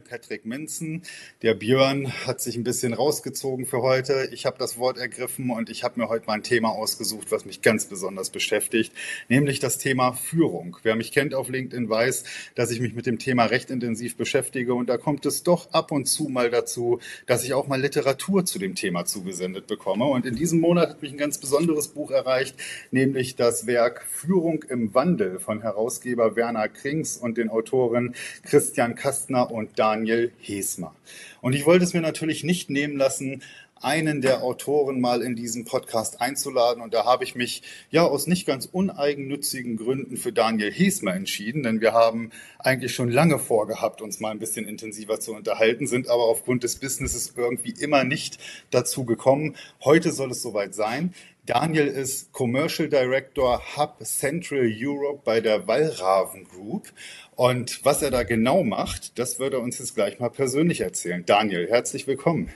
Patrick Minzen. Der Björn hat sich ein bisschen rausgezogen für heute. Ich habe das Wort ergriffen und ich habe mir heute mal ein Thema ausgesucht, was mich ganz besonders beschäftigt, nämlich das Thema Führung. Wer mich kennt auf LinkedIn weiß, dass ich mich mit dem Thema recht intensiv beschäftige und da kommt es doch ab und zu mal dazu, dass ich auch mal Literatur zu dem Thema zugesendet bekomme. Und in diesem Monat hat mich ein ganz besonderes Buch erreicht, nämlich das Werk Führung im Wandel von Herausgeber Werner Krings und den Autoren Christian Kastner und Daniel Heesmer. Und ich wollte es mir natürlich nicht nehmen lassen, einen der Autoren mal in diesen Podcast einzuladen. Und da habe ich mich ja aus nicht ganz uneigennützigen Gründen für Daniel Heesmer entschieden, denn wir haben eigentlich schon lange vorgehabt, uns mal ein bisschen intensiver zu unterhalten, sind aber aufgrund des Businesses irgendwie immer nicht dazu gekommen. Heute soll es soweit sein. Daniel ist Commercial Director Hub Central Europe bei der Wallraven Group. Und was er da genau macht, das wird er uns jetzt gleich mal persönlich erzählen. Daniel, herzlich willkommen.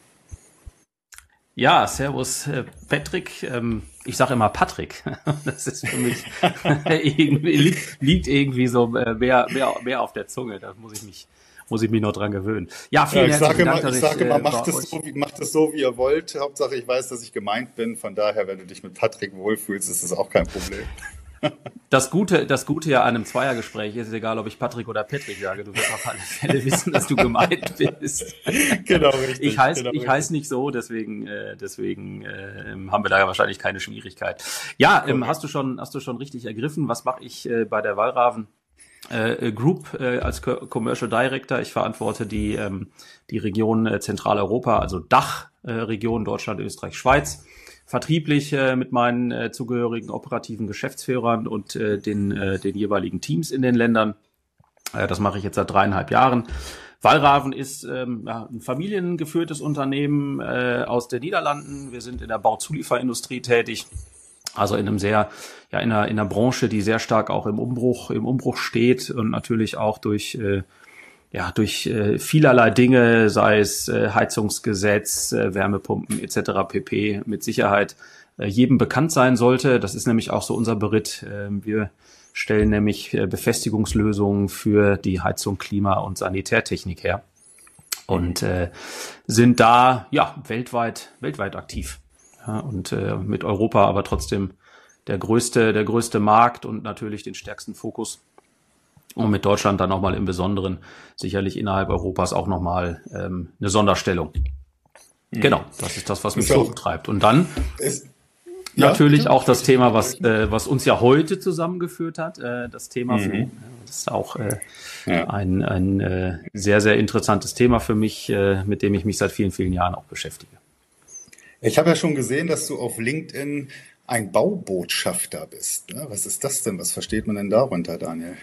Ja, servus Patrick. Ich sage immer Patrick. Das ist für mich liegt irgendwie so mehr auf der Zunge. Da muss ich mich noch dran gewöhnen. Ja, vielen herzlichen Dank. Ich sage immer, macht es so, wie ihr wollt. Hauptsache, ich weiß, dass ich gemeint bin. Von daher, wenn du dich mit Patrick wohlfühlst, ist das auch kein Problem. Das Gute ja an einem Zweiergespräch ist, egal ob ich Patrick oder Patrick sage, du wirst auf alle Fälle wissen, dass du gemeint bist. Genau, richtig. Ich heiße nicht so, deswegen haben wir da ja wahrscheinlich keine Schwierigkeit. Ja, hast du schon richtig ergriffen. Was mache ich bei der Wallraven Group als Commercial Director? Ich verantworte die Region Zentraleuropa, also Dachregion Deutschland, Österreich, Schweiz. Vertrieblich mit meinen zugehörigen operativen Geschäftsführern und den jeweiligen Teams in den Ländern. Das mache ich jetzt seit 3,5 Jahren. Wallraven ist ein familiengeführtes Unternehmen aus den Niederlanden. Wir sind in der Bauzulieferindustrie tätig, also in einer Branche, die sehr stark auch im Umbruch steht und natürlich auch durch vielerlei Dinge, sei es Heizungsgesetz, Wärmepumpen etc. pp. Mit Sicherheit jedem bekannt sein sollte. Das ist nämlich auch so unser Beritt. Wir stellen nämlich Befestigungslösungen für die Heizung, Klima- und Sanitärtechnik her und sind da weltweit aktiv. Ja, und mit Europa aber trotzdem der größte Markt und natürlich den stärksten Fokus. Und mit Deutschland dann nochmal im Besonderen sicherlich innerhalb Europas auch nochmal eine Sonderstellung. Genau, das ist das, was mich so umtreibt. Und dann natürlich auch das Thema, was uns ja heute zusammengeführt hat, das Thema Führung. Das ist auch ein sehr, sehr interessantes Thema für mich, mit dem ich mich seit vielen, vielen Jahren auch beschäftige. Ich habe ja schon gesehen, dass du auf LinkedIn ein Baubotschafter bist. Was ist das denn? Was versteht man denn darunter, Daniel?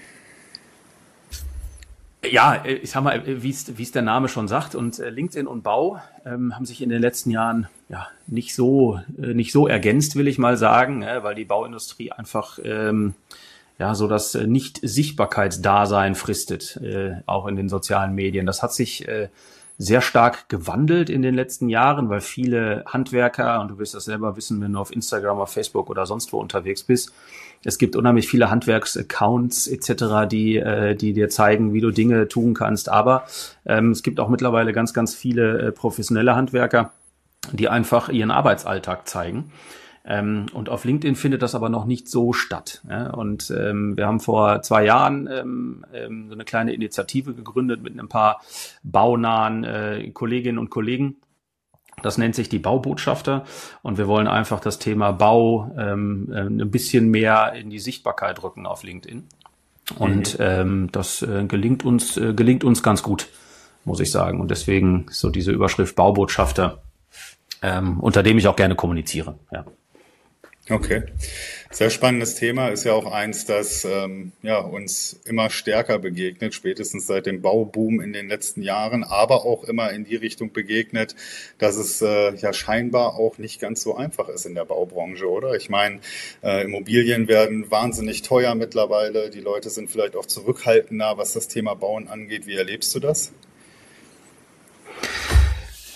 Ja, ich sag mal, wie es der Name schon sagt, und LinkedIn und Bau haben sich in den letzten Jahren nicht so ergänzt, will ich mal sagen, weil die Bauindustrie einfach so das Nicht-Sichtbarkeitsdasein fristet, auch in den sozialen Medien. Das hat sich sehr stark gewandelt in den letzten Jahren, weil viele Handwerker, und du wirst das selber wissen, wenn du auf Instagram, auf Facebook oder sonst wo unterwegs bist, es gibt unheimlich viele Handwerksaccounts etc., die dir zeigen, wie du Dinge tun kannst. Aber es gibt auch mittlerweile ganz, ganz viele professionelle Handwerker, die einfach ihren Arbeitsalltag zeigen. Und auf LinkedIn findet das aber noch nicht so statt. Ja? Und wir haben vor 2 Jahren so eine kleine Initiative gegründet mit ein paar baunahen Kolleginnen und Kollegen. Das nennt sich die Baubotschafter und wir wollen einfach das Thema Bau ein bisschen mehr in die Sichtbarkeit rücken auf LinkedIn. Und das gelingt uns ganz gut, muss ich sagen. Und deswegen so diese Überschrift Baubotschafter, unter dem ich auch gerne kommuniziere. Ja. Okay, sehr spannendes Thema, ist ja auch eins, das uns immer stärker begegnet, spätestens seit dem Bauboom in den letzten Jahren, aber auch immer in die Richtung begegnet, dass es scheinbar auch nicht ganz so einfach ist in der Baubranche, oder? Ich meine, Immobilien werden wahnsinnig teuer mittlerweile, die Leute sind vielleicht auch zurückhaltender, was das Thema Bauen angeht. Wie erlebst du das?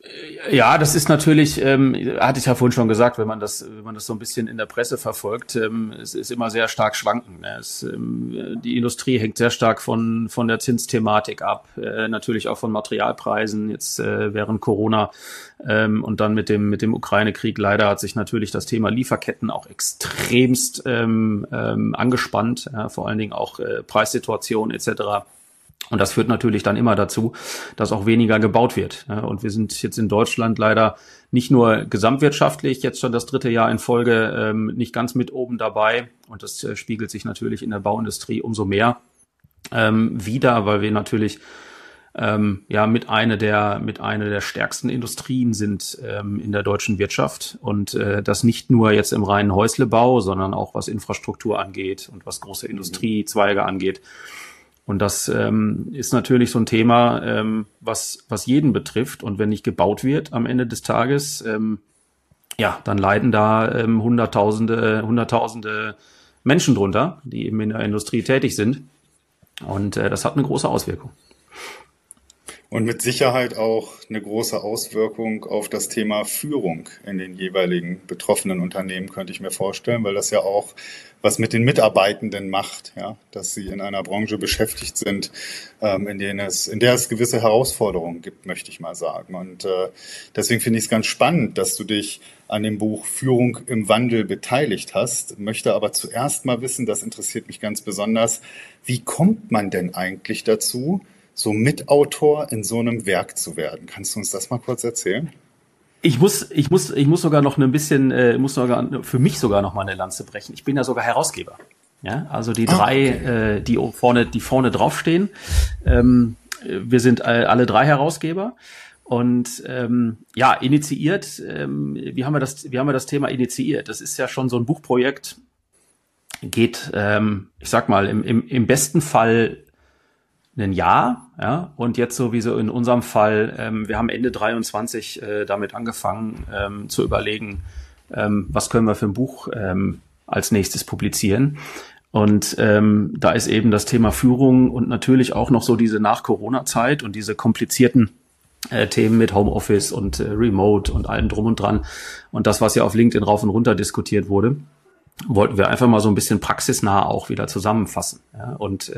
Ja, das ist natürlich, hatte ich ja vorhin schon gesagt, wenn man das so ein bisschen in der Presse verfolgt, es ist immer sehr stark schwanken. Ne? Die Industrie hängt sehr stark von der Zinsthematik ab, natürlich auch von Materialpreisen jetzt während Corona und dann mit dem Ukraine-Krieg. Leider hat sich natürlich das Thema Lieferketten auch extremst angespannt, ja, vor allen Dingen auch Preissituation etc. Und das führt natürlich dann immer dazu, dass auch weniger gebaut wird. Und wir sind jetzt in Deutschland leider nicht nur gesamtwirtschaftlich jetzt schon das 3. Jahr in Folge nicht ganz mit oben dabei. Und das spiegelt sich natürlich in der Bauindustrie umso mehr wider, weil wir natürlich mit einer der stärksten Industrien sind in der deutschen Wirtschaft. Und das nicht nur jetzt im reinen Häuslebau, sondern auch was Infrastruktur angeht und was große Industriezweige angeht. Und das ist natürlich so ein Thema, was jeden betrifft. Und wenn nicht gebaut wird am Ende des Tages, dann leiden da Hunderttausende Menschen drunter, die eben in der Industrie tätig sind. Und das hat eine große Auswirkung. Und mit Sicherheit auch eine große Auswirkung auf das Thema Führung in den jeweiligen betroffenen Unternehmen, könnte ich mir vorstellen, weil das ja auch was mit den Mitarbeitenden macht, ja, dass sie in einer Branche beschäftigt sind, in der es gewisse Herausforderungen gibt, möchte ich mal sagen. Und deswegen finde ich es ganz spannend, dass du dich an dem Buch Führung im Wandel beteiligt hast, möchte aber zuerst mal wissen, das interessiert mich ganz besonders, wie kommt man denn eigentlich dazu, so Mitautor in so einem Werk zu werden? Kannst du uns das mal kurz erzählen? Ich muss sogar noch ein bisschen, für mich sogar noch mal eine Lanze brechen. Ich bin ja sogar Herausgeber. Ja, also die drei, die vorne draufstehen. Wir sind alle 3 Herausgeber. Und initiiert, wie haben wir das Thema initiiert? Das ist ja schon so ein Buchprojekt, geht, ich sag mal, im besten Fall ein Jahr, ja, und jetzt sowieso in unserem Fall, wir haben Ende 23 damit angefangen zu überlegen, was können wir für ein Buch als nächstes publizieren. Und da ist eben das Thema Führung und natürlich auch noch so diese Nach-Corona-Zeit und diese komplizierten Themen mit Homeoffice und Remote und allem drum und dran. Und das, was ja auf LinkedIn rauf und runter diskutiert wurde, wollten wir einfach mal so ein bisschen praxisnah auch wieder zusammenfassen. Ja? Und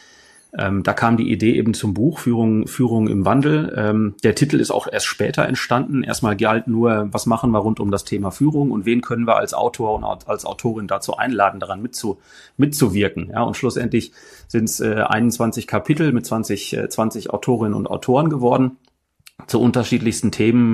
da kam die Idee eben zum Buch Führung im Wandel. Der Titel ist auch erst später entstanden. Erstmal galt nur, was machen wir rund um das Thema Führung und wen können wir als Autor und als Autorin dazu einladen, daran mitzuwirken. Ja, und schlussendlich sind es 21 Kapitel mit 20 Autorinnen und Autoren geworden zu unterschiedlichsten Themen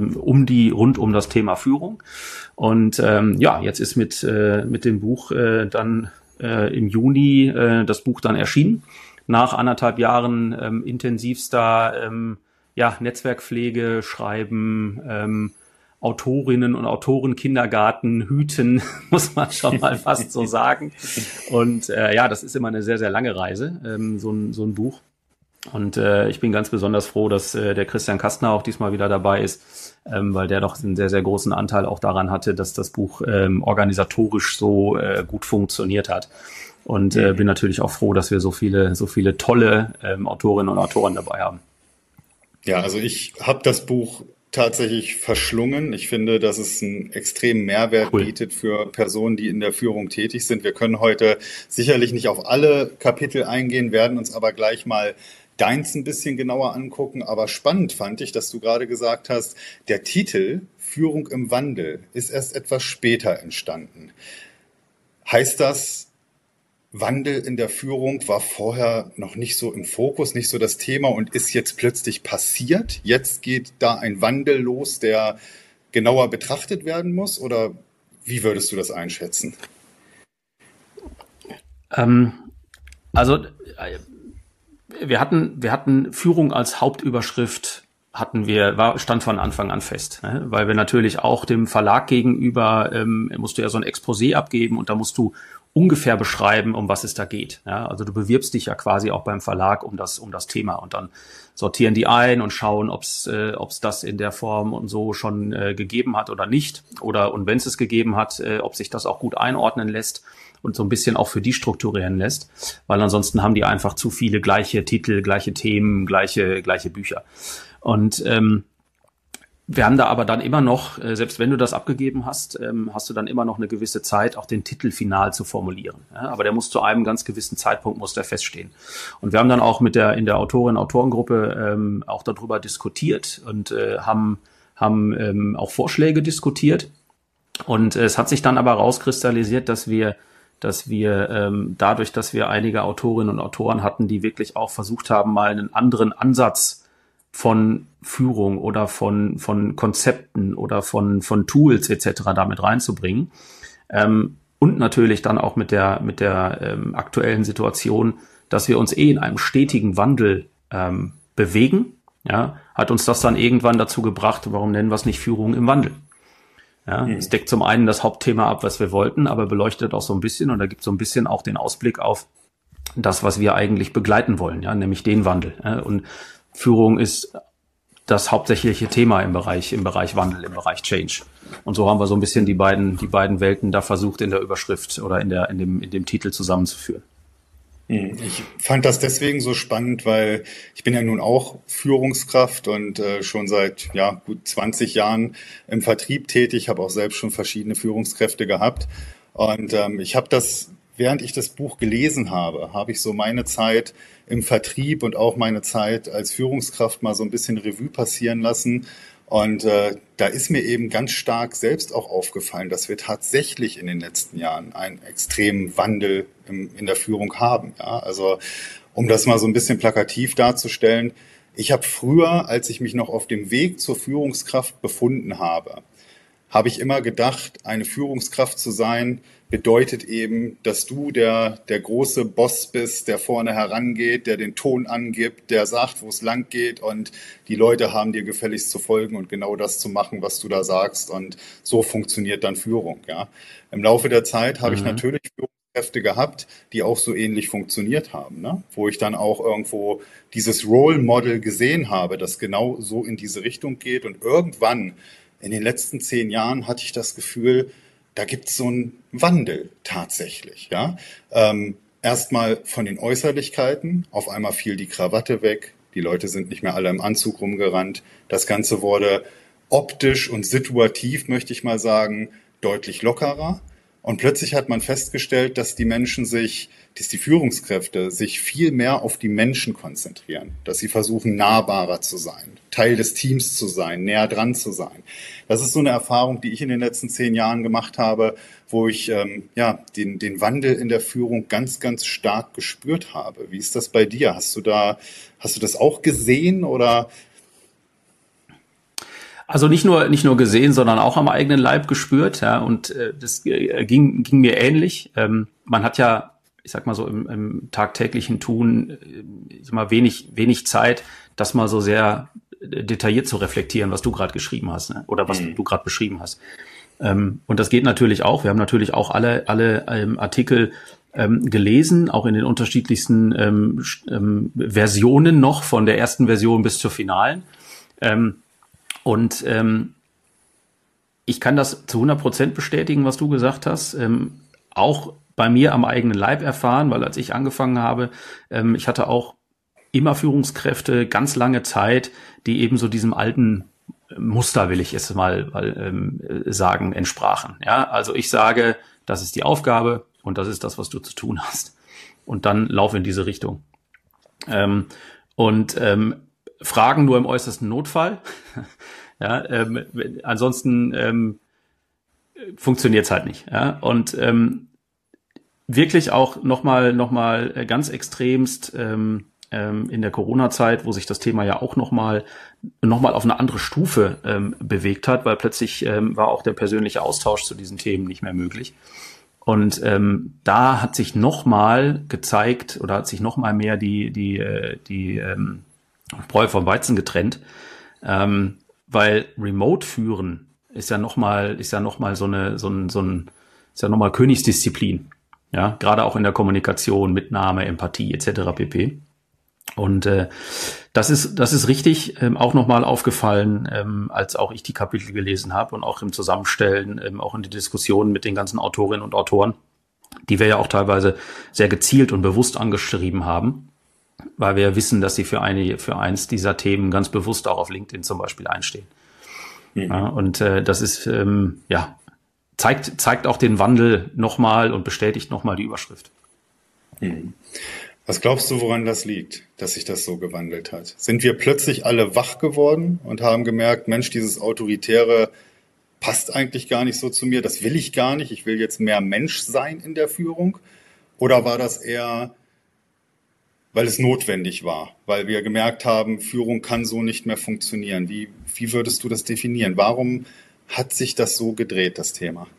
rund um das Thema Führung. Und jetzt ist mit dem Buch dann im Juni das Buch dann erschienen. Nach 1,5 Jahren intensivster Netzwerkpflege, Schreiben, Autorinnen und Autoren, Kindergarten, Hüten, muss man schon mal fast so sagen. Und das ist immer eine sehr, sehr lange Reise, so ein Buch. Und ich bin ganz besonders froh, dass der Christian Kastner auch diesmal wieder dabei ist, weil der doch einen sehr, sehr großen Anteil auch daran hatte, dass das Buch organisatorisch so gut funktioniert hat. Und bin natürlich auch froh, dass wir so viele tolle Autorinnen und Autoren dabei haben. Ja, also ich habe das Buch tatsächlich verschlungen. Ich finde, dass es einen extremen Mehrwert bietet für Personen, die in der Führung tätig sind. Wir können heute sicherlich nicht auf alle Kapitel eingehen, werden uns aber gleich mal deins ein bisschen genauer angucken. Aber spannend fand ich, dass du gerade gesagt hast, der Titel Führung im Wandel ist erst etwas später entstanden. Heißt das, Wandel in der Führung war vorher noch nicht so im Fokus, nicht so das Thema und ist jetzt plötzlich passiert? Jetzt geht da ein Wandel los, der genauer betrachtet werden muss? Oder wie würdest du das einschätzen? Wir hatten Führung als Hauptüberschrift, stand von Anfang an fest, ne? Weil wir natürlich auch dem Verlag gegenüber, musst du ja so ein Exposé abgeben und da musst du ungefähr beschreiben, um was es da geht. Ja, also du bewirbst dich ja quasi auch beim Verlag um das Thema und dann sortieren die ein und schauen, ob's das in der Form und so schon gegeben hat oder nicht. Und wenn es gegeben hat, ob sich das auch gut einordnen lässt und so ein bisschen auch für die strukturieren lässt, weil ansonsten haben die einfach zu viele gleiche Titel, gleiche Themen, gleiche Bücher. Und Wir haben da aber dann immer noch, selbst wenn du das abgegeben hast, hast du dann immer noch eine gewisse Zeit, auch den Titel final zu formulieren. Ja, aber der muss zu einem ganz gewissen Zeitpunkt muss der feststehen. Und wir haben dann auch in der Autorinnen-Autorengruppe auch darüber diskutiert und haben auch Vorschläge diskutiert. Und es hat sich dann aber rauskristallisiert, dass wir dadurch, dass wir einige Autorinnen und Autoren hatten, die wirklich auch versucht haben, mal einen anderen Ansatz von Führung oder von Konzepten oder von Tools etc. damit reinzubringen. Und natürlich dann auch mit der aktuellen Situation, dass wir uns in einem stetigen Wandel bewegen, ja, hat uns das dann irgendwann dazu gebracht, warum nennen wir es nicht Führung im Wandel? Ja, es deckt zum einen das Hauptthema ab, was wir wollten, aber beleuchtet auch so ein bisschen, und da gibt es so ein bisschen auch den Ausblick auf das, was wir eigentlich begleiten wollen, ja, nämlich den Wandel. Ja, und Führung ist das hauptsächliche Thema im Bereich Wandel, im Bereich Change. Und so haben wir so ein bisschen die beiden Welten da versucht, in der Überschrift oder in dem Titel zusammenzuführen. Ich fand das deswegen so spannend, weil ich bin ja nun auch Führungskraft und schon seit gut 20 Jahren im Vertrieb tätig, habe auch selbst schon verschiedene Führungskräfte gehabt. Und ich habe das, während ich das Buch gelesen habe, habe ich so meine Zeit im Vertrieb und auch meine Zeit als Führungskraft mal so ein bisschen Revue passieren lassen. Und da ist mir eben ganz stark selbst auch aufgefallen, dass wir tatsächlich in den letzten Jahren einen extremen Wandel in der Führung haben. Ja? Also um das mal so ein bisschen plakativ darzustellen, ich habe früher, als ich mich noch auf dem Weg zur Führungskraft befunden habe ich immer gedacht, eine Führungskraft zu sein, bedeutet eben, dass du der große Boss bist, der vorne herangeht, der den Ton angibt, der sagt, wo es lang geht, und die Leute haben dir gefälligst zu folgen und genau das zu machen, was du da sagst, und so funktioniert dann Führung. Ja. Im Laufe der Zeit habe ich natürlich Führungskräfte gehabt, die auch so ähnlich funktioniert haben, ne? Wo ich dann auch irgendwo dieses Role Model gesehen habe, das genau so in diese Richtung geht, und irgendwann in den letzten 10 Jahren hatte ich das Gefühl, da gibt es so einen Wandel tatsächlich. Ja? Erstmal von den Äußerlichkeiten, auf einmal fiel die Krawatte weg, die Leute sind nicht mehr alle im Anzug rumgerannt, das Ganze wurde optisch und situativ, möchte ich mal sagen, deutlich lockerer. Und plötzlich hat man festgestellt, dass die Führungskräfte sich viel mehr auf die Menschen konzentrieren, dass sie versuchen, nahbarer zu sein, Teil des Teams zu sein, näher dran zu sein. Das ist so eine Erfahrung, die ich in den letzten 10 Jahren gemacht habe, wo ich den Wandel in der Führung ganz, ganz stark gespürt habe. Wie ist das bei dir? Hast du das auch gesehen oder? Also nicht nur gesehen, sondern auch am eigenen Leib gespürt, ja, und das ging mir ähnlich. Man hat ja, ich sag mal so, im tagtäglichen Tun immer wenig Zeit, das mal so sehr detailliert zu reflektieren, was du gerade geschrieben hast, ne? Oder was du gerade beschrieben hast. Und das geht natürlich auch. Wir haben natürlich auch alle Artikel gelesen, auch in den unterschiedlichsten Versionen noch, von der ersten Version bis zur finalen. Und ich kann das zu 100% bestätigen, was du gesagt hast. Auch bei mir am eigenen Leib erfahren, weil als ich angefangen habe, ich hatte auch immer Führungskräfte ganz lange Zeit, die eben so diesem alten Muster, will ich es mal sagen, entsprachen. Ja, also ich sage, das ist die Aufgabe und das ist das, was du zu tun hast. Und dann lauf in diese Richtung. Fragen nur im äußersten Notfall. Ja, ansonsten funktioniert es halt nicht. Ja? Und wirklich auch noch mal ganz extremst in der Corona-Zeit, wo sich das Thema ja auch noch mal auf eine andere Stufe bewegt hat, weil plötzlich war auch der persönliche Austausch zu diesen Themen nicht mehr möglich. Und da hat sich noch mal gezeigt oder hat sich noch mal mehr die Spreu vom Weizen getrennt, weil Remote führen ist ja noch mal Königsdisziplin, ja, gerade auch in der Kommunikation, Mitnahme, Empathie etc. pp. Und das ist richtig auch nochmal aufgefallen, als auch ich die Kapitel gelesen habe und auch im Zusammenstellen, auch in die Diskussionen mit den ganzen Autorinnen und Autoren, die wir ja auch teilweise sehr gezielt und bewusst angeschrieben haben, weil wir ja wissen, dass sie für eins dieser Themen ganz bewusst auch auf LinkedIn zum Beispiel einstehen. Ja, und das ist, zeigt auch den Wandel nochmal und bestätigt nochmal die Überschrift. Was glaubst du, woran das liegt, dass sich das so gewandelt hat? Sind wir plötzlich alle wach geworden und haben gemerkt, Mensch, dieses Autoritäre passt eigentlich gar nicht so zu mir, das will ich gar nicht, ich will jetzt mehr Mensch sein in der Führung? Oder war das eher, weil es notwendig war, weil wir gemerkt haben, Führung kann so nicht mehr funktionieren? Wie würdest du das definieren? Warum hat sich das so gedreht, das Thema?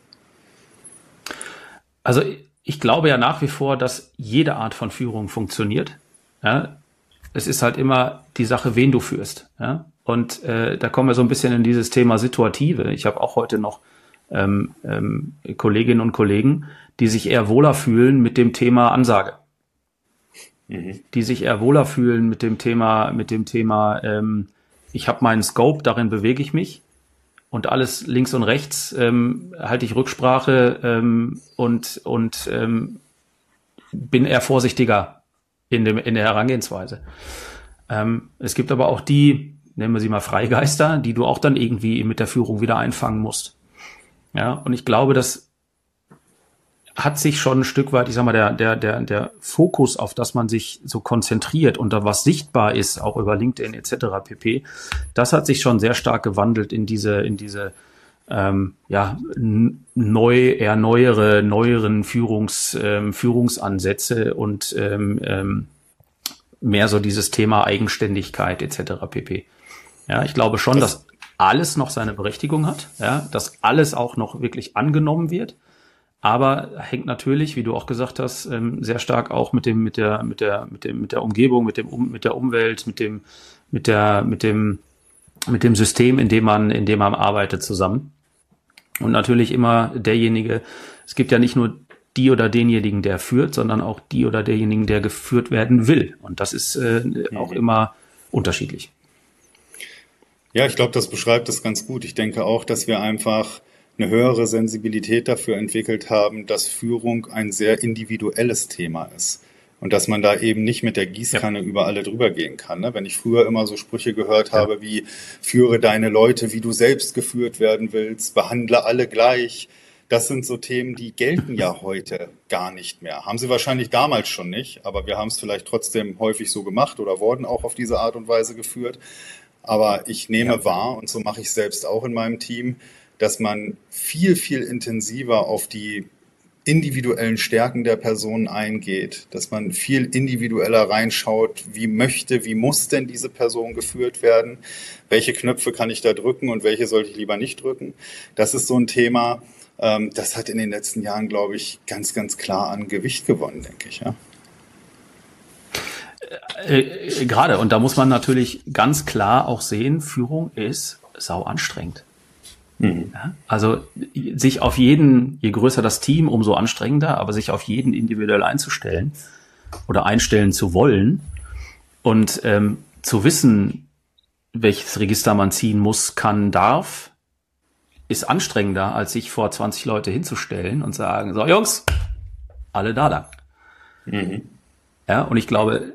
Also ich glaube ja nach wie vor, dass jede Art von Führung funktioniert. Ja? Es ist halt immer die Sache, wen du führst. Ja? Und da kommen wir so ein bisschen in dieses Thema Situative. Ich habe auch heute noch Kolleginnen und Kollegen, die sich eher wohler fühlen mit dem Thema Ansage. Die sich eher wohler fühlen mit dem Thema, ich habe meinen Scope, darin bewege ich mich. Und alles links und rechts halte ich Rücksprache und bin eher vorsichtiger in der Herangehensweise. Es gibt aber auch die, nennen wir sie mal Freigeister, die du auch dann irgendwie mit der Führung wieder einfangen musst. Ja, und ich glaube, das hat sich schon ein Stück weit, ich sag mal, der Fokus, auf das man sich so konzentriert und da was sichtbar ist, auch über LinkedIn etc. pp., das hat sich schon sehr stark gewandelt in diese neueren Führungsansätze und mehr so dieses Thema Eigenständigkeit etc. pp. Ja, ich glaube schon, dass alles noch seine Berechtigung hat, ja, dass alles auch noch wirklich angenommen wird. Aber hängt natürlich, wie du auch gesagt hast, sehr stark auch mit der Umgebung, mit der Umwelt, mit dem System, in dem man arbeitet zusammen. Und natürlich immer derjenige, es gibt ja nicht nur die oder denjenigen, der führt, sondern auch die oder derjenigen, der geführt werden will. Und das ist auch immer unterschiedlich. Ja, ich glaube, das beschreibt es ganz gut. Ich denke auch, dass wir einfach eine höhere Sensibilität dafür entwickelt haben, dass Führung ein sehr individuelles Thema ist. Und dass man da eben nicht mit der Gießkanne über alle drüber gehen kann. Ne? Wenn ich früher immer so Sprüche gehört habe wie, führe deine Leute, wie du selbst geführt werden willst, behandle alle gleich. Das sind so Themen, die gelten ja heute gar nicht mehr. Haben sie wahrscheinlich damals schon nicht, aber wir haben es vielleicht trotzdem häufig so gemacht oder wurden auch auf diese Art und Weise geführt. Aber ich nehme wahr, und so mache ich selbst auch in meinem Team, dass man viel, viel intensiver auf die individuellen Stärken der Person eingeht, dass man viel individueller reinschaut, wie muss denn diese Person geführt werden, welche Knöpfe kann ich da drücken und welche sollte ich lieber nicht drücken. Das ist so ein Thema, das hat in den letzten Jahren, glaube ich, ganz, ganz klar an Gewicht gewonnen, denke ich. Ja. Gerade, und da muss man natürlich ganz klar auch sehen, Führung ist sau anstrengend. Ja, also sich auf jeden, je größer das Team, umso anstrengender, aber sich auf jeden individuell einzustellen oder einstellen zu wollen und zu wissen, welches Register man ziehen muss, kann, darf, ist anstrengender, als sich vor 20 Leute hinzustellen und sagen, so Jungs, alle da lang. Ja, und ich glaube,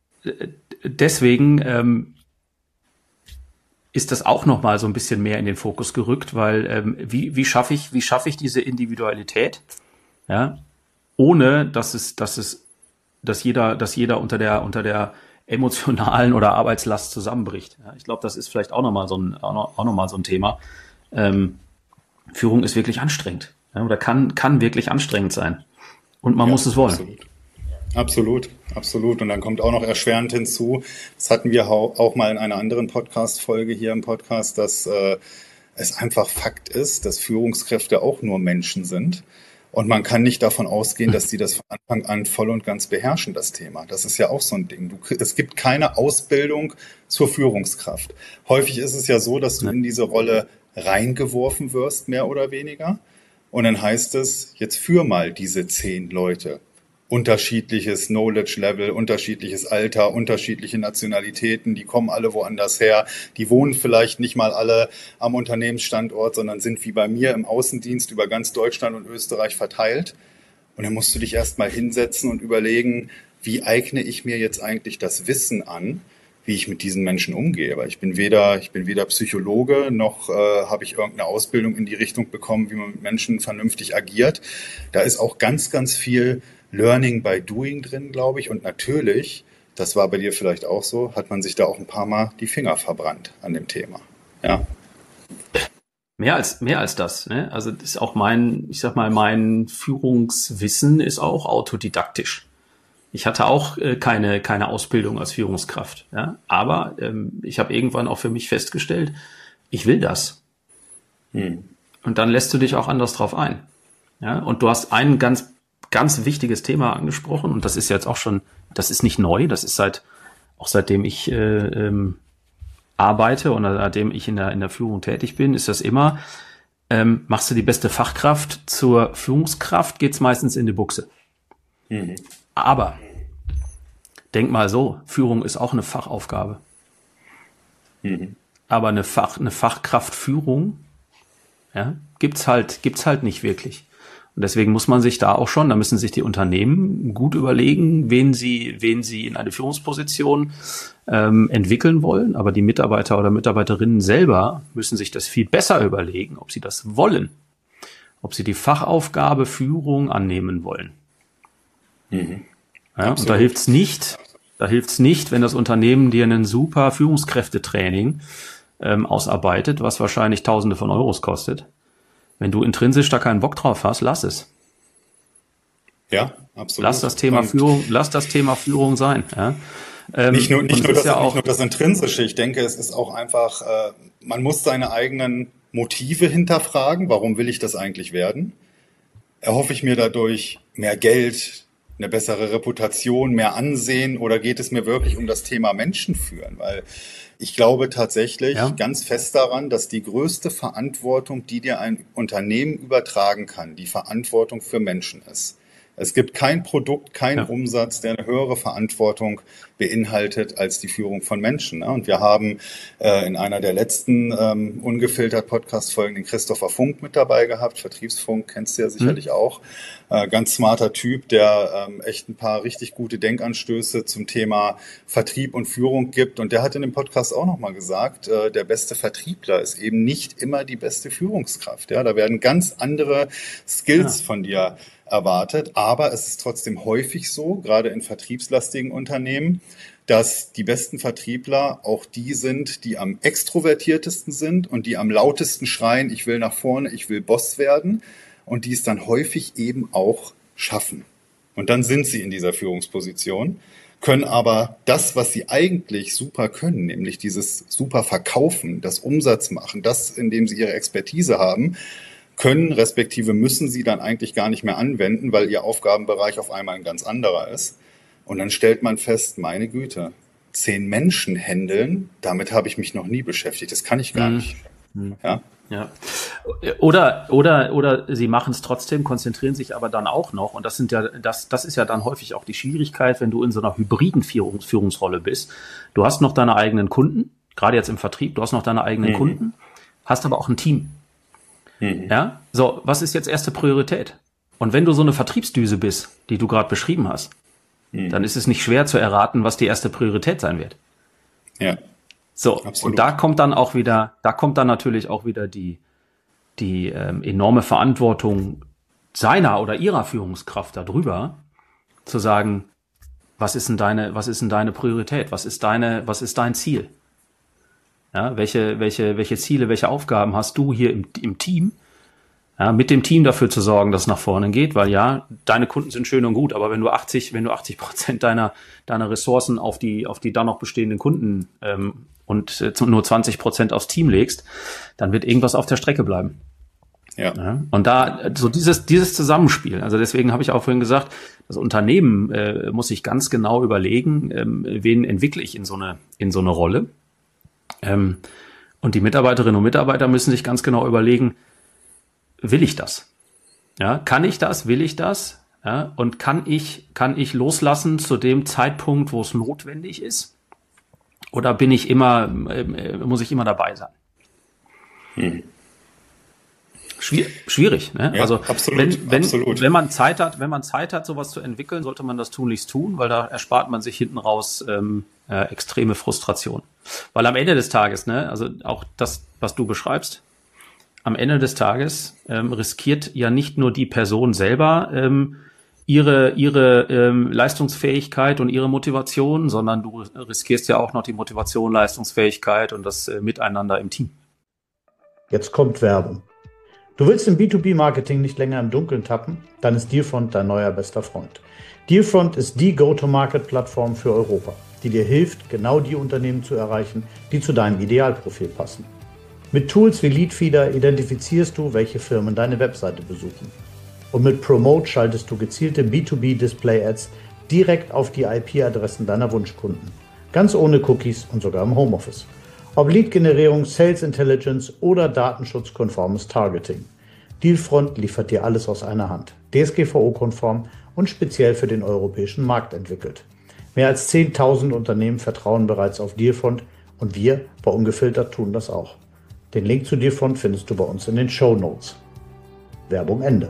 deswegen ist das auch noch mal so ein bisschen mehr in den Fokus gerückt, weil wie schaffe ich diese Individualität, ja, ohne dass jeder unter der emotionalen oder Arbeitslast zusammenbricht. Ja, ich glaube, das ist vielleicht auch noch mal so ein Thema. Führung ist wirklich anstrengend, ja, oder kann wirklich anstrengend sein und man muss es wollen. Absolut. Und dann kommt auch noch erschwerend hinzu, das hatten wir auch mal in einer anderen Podcast-Folge hier im Podcast, dass es einfach Fakt ist, dass Führungskräfte auch nur Menschen sind. Und man kann nicht davon ausgehen, dass die das von Anfang an voll und ganz beherrschen, das Thema. Das ist ja auch so ein Ding. Es gibt keine Ausbildung zur Führungskraft. Häufig ist es ja so, dass du in diese Rolle reingeworfen wirst, mehr oder weniger. Und dann heißt es, jetzt führ mal diese 10 Leute. Unterschiedliches Knowledge-Level, unterschiedliches Alter, unterschiedliche Nationalitäten, die kommen alle woanders her, die wohnen vielleicht nicht mal alle am Unternehmensstandort, sondern sind wie bei mir im Außendienst über ganz Deutschland und Österreich verteilt. Und dann musst du dich erst mal hinsetzen und überlegen, wie eigne ich mir jetzt eigentlich das Wissen an, wie ich mit diesen Menschen umgehe. Weil ich bin weder Psychologe, noch habe ich irgendeine Ausbildung in die Richtung bekommen, wie man mit Menschen vernünftig agiert. Da ist auch ganz, ganz viel Learning by Doing drin, glaube ich. Und natürlich, das war bei dir vielleicht auch so, hat man sich da auch ein paar Mal die Finger verbrannt an dem Thema. Ja. Mehr als das, ne? Also das ist auch mein Führungswissen ist auch autodidaktisch. Ich hatte auch keine Ausbildung als Führungskraft, ja? Aber ich habe irgendwann auch für mich festgestellt, ich will das. Und dann lässt du dich auch anders drauf ein. Ja? Und du hast ein ganz, ganz wichtiges Thema angesprochen, und das ist jetzt auch schon, das ist nicht neu, das ist seitdem ich arbeite und seitdem ich in der Führung tätig bin, ist das immer, machst du die beste Fachkraft zur Führungskraft, geht's meistens in die Buchse. Aber denk mal so, Führung ist auch eine Fachaufgabe. Aber eine Fachkraftführung, ja, gibt's halt nicht wirklich. Und deswegen muss man sich da müssen sich die Unternehmen gut überlegen, wen sie in eine Führungsposition entwickeln wollen. Aber die Mitarbeiter oder Mitarbeiterinnen selber müssen sich das viel besser überlegen, ob sie das wollen, ob sie die Fachaufgabe Führung annehmen wollen. Ja, und da hilft's nicht, wenn das Unternehmen dir einen super Führungskräftetraining ausarbeitet, was wahrscheinlich Tausende von Euros kostet. Wenn du intrinsisch da keinen Bock drauf hast, lass es. Ja, absolut. Lass das Thema Führung sein. Ja? Nicht nur das Intrinsische. Ich denke, es ist auch einfach, man muss seine eigenen Motive hinterfragen. Warum will ich das eigentlich werden? Erhoffe ich mir dadurch mehr Geld, eine bessere Reputation, mehr Ansehen, oder geht es mir wirklich um das Thema Menschen führen? Weil ich glaube tatsächlich ganz fest daran, dass die größte Verantwortung, die dir ein Unternehmen übertragen kann, die Verantwortung für Menschen ist. Es gibt kein Produkt, keinen Umsatz, der eine höhere Verantwortung beinhaltet als die Führung von Menschen. Und wir haben in einer der letzten ungefiltert Podcast-Folgen den Christopher Funk mit dabei gehabt. Vertriebsfunk kennst du ja sicherlich auch. Ganz smarter Typ, der echt ein paar richtig gute Denkanstöße zum Thema Vertrieb und Führung gibt. Und der hat in dem Podcast auch nochmal gesagt, der beste Vertriebler ist eben nicht immer die beste Führungskraft. Ja, da werden ganz andere Skills von dir erwartet, aber es ist trotzdem häufig so, gerade in vertriebslastigen Unternehmen, dass die besten Vertriebler auch die sind, die am extrovertiertesten sind und die am lautesten schreien, ich will nach vorne, ich will Boss werden, und die es dann häufig eben auch schaffen. Und dann sind sie in dieser Führungsposition, können aber das, was sie eigentlich super können, nämlich dieses super Verkaufen, das Umsatz machen, das, indem sie ihre Expertise haben, können, respektive müssen sie dann eigentlich gar nicht mehr anwenden, weil ihr Aufgabenbereich auf einmal ein ganz anderer ist. Und dann stellt man fest, meine Güte, 10 Menschen händeln, damit habe ich mich noch nie beschäftigt. Das kann ich gar nicht. Ja. Oder sie machen es trotzdem, konzentrieren sich aber dann auch noch, und das ist ja dann häufig auch die Schwierigkeit, wenn du in so einer hybriden Führungsrolle bist. Du hast noch deine eigenen Kunden, gerade jetzt im Vertrieb, du hast noch deine eigenen Kunden, hast aber auch ein Team. Ja, so, was ist jetzt erste Priorität? Und wenn du so eine Vertriebsdüse bist, die du gerade beschrieben hast, dann ist es nicht schwer zu erraten, was die erste Priorität sein wird. Ja. So, absolut. Und da kommt dann natürlich auch wieder die enorme Verantwortung seiner oder ihrer Führungskraft darüber, zu sagen, was ist denn deine Priorität? Was ist dein Ziel? Ja, welche Ziele, welche Aufgaben hast du hier im Team? Ja, mit dem Team dafür zu sorgen, dass es nach vorne geht, weil ja, deine Kunden sind schön und gut, aber wenn du 80% deiner Ressourcen auf die dann noch bestehenden Kunden und nur 20% aufs Team legst, dann wird irgendwas auf der Strecke bleiben. Ja. Und da so dieses Zusammenspiel, also deswegen habe ich auch vorhin gesagt, das Unternehmen muss sich ganz genau überlegen, wen entwickle ich in so eine Rolle. Und die Mitarbeiterinnen und Mitarbeiter müssen sich ganz genau überlegen, will ich das? Ja, kann ich das? Will ich das? Ja, und kann ich loslassen zu dem Zeitpunkt, wo es notwendig ist? Oder muss ich immer dabei sein? Schwierig, ne? Ja, also absolut, absolut. Wenn man Zeit hat, sowas zu entwickeln, sollte man das tunlichst tun, weil da erspart man sich hinten raus extreme Frustration. Weil am Ende des Tages, ne, also auch das, was du beschreibst, am Ende des Tages riskiert ja nicht nur die Person selber ihre Leistungsfähigkeit und ihre Motivation, sondern du riskierst ja auch noch die Motivation, Leistungsfähigkeit und das Miteinander im Team. Jetzt kommt Werbung. Du willst im B2B-Marketing nicht länger im Dunkeln tappen? Dann ist Dealfront dein neuer bester Freund. Dealfront ist die Go-to-Market-Plattform für Europa, die dir hilft, genau die Unternehmen zu erreichen, die zu deinem Idealprofil passen. Mit Tools wie Leadfeeder identifizierst du, welche Firmen deine Webseite besuchen. Und mit Promote schaltest du gezielte B2B-Display-Ads direkt auf die IP-Adressen deiner Wunschkunden. Ganz ohne Cookies und sogar im Homeoffice. Ob Lead-Generierung, Sales Intelligence oder datenschutzkonformes Targeting. Dealfront liefert dir alles aus einer Hand. DSGVO-konform und speziell für den europäischen Markt entwickelt. Mehr als 10.000 Unternehmen vertrauen bereits auf Dealfront und wir bei Ungefiltert tun das auch. Den Link zu Dealfront findest du bei uns in den Shownotes. Werbung Ende.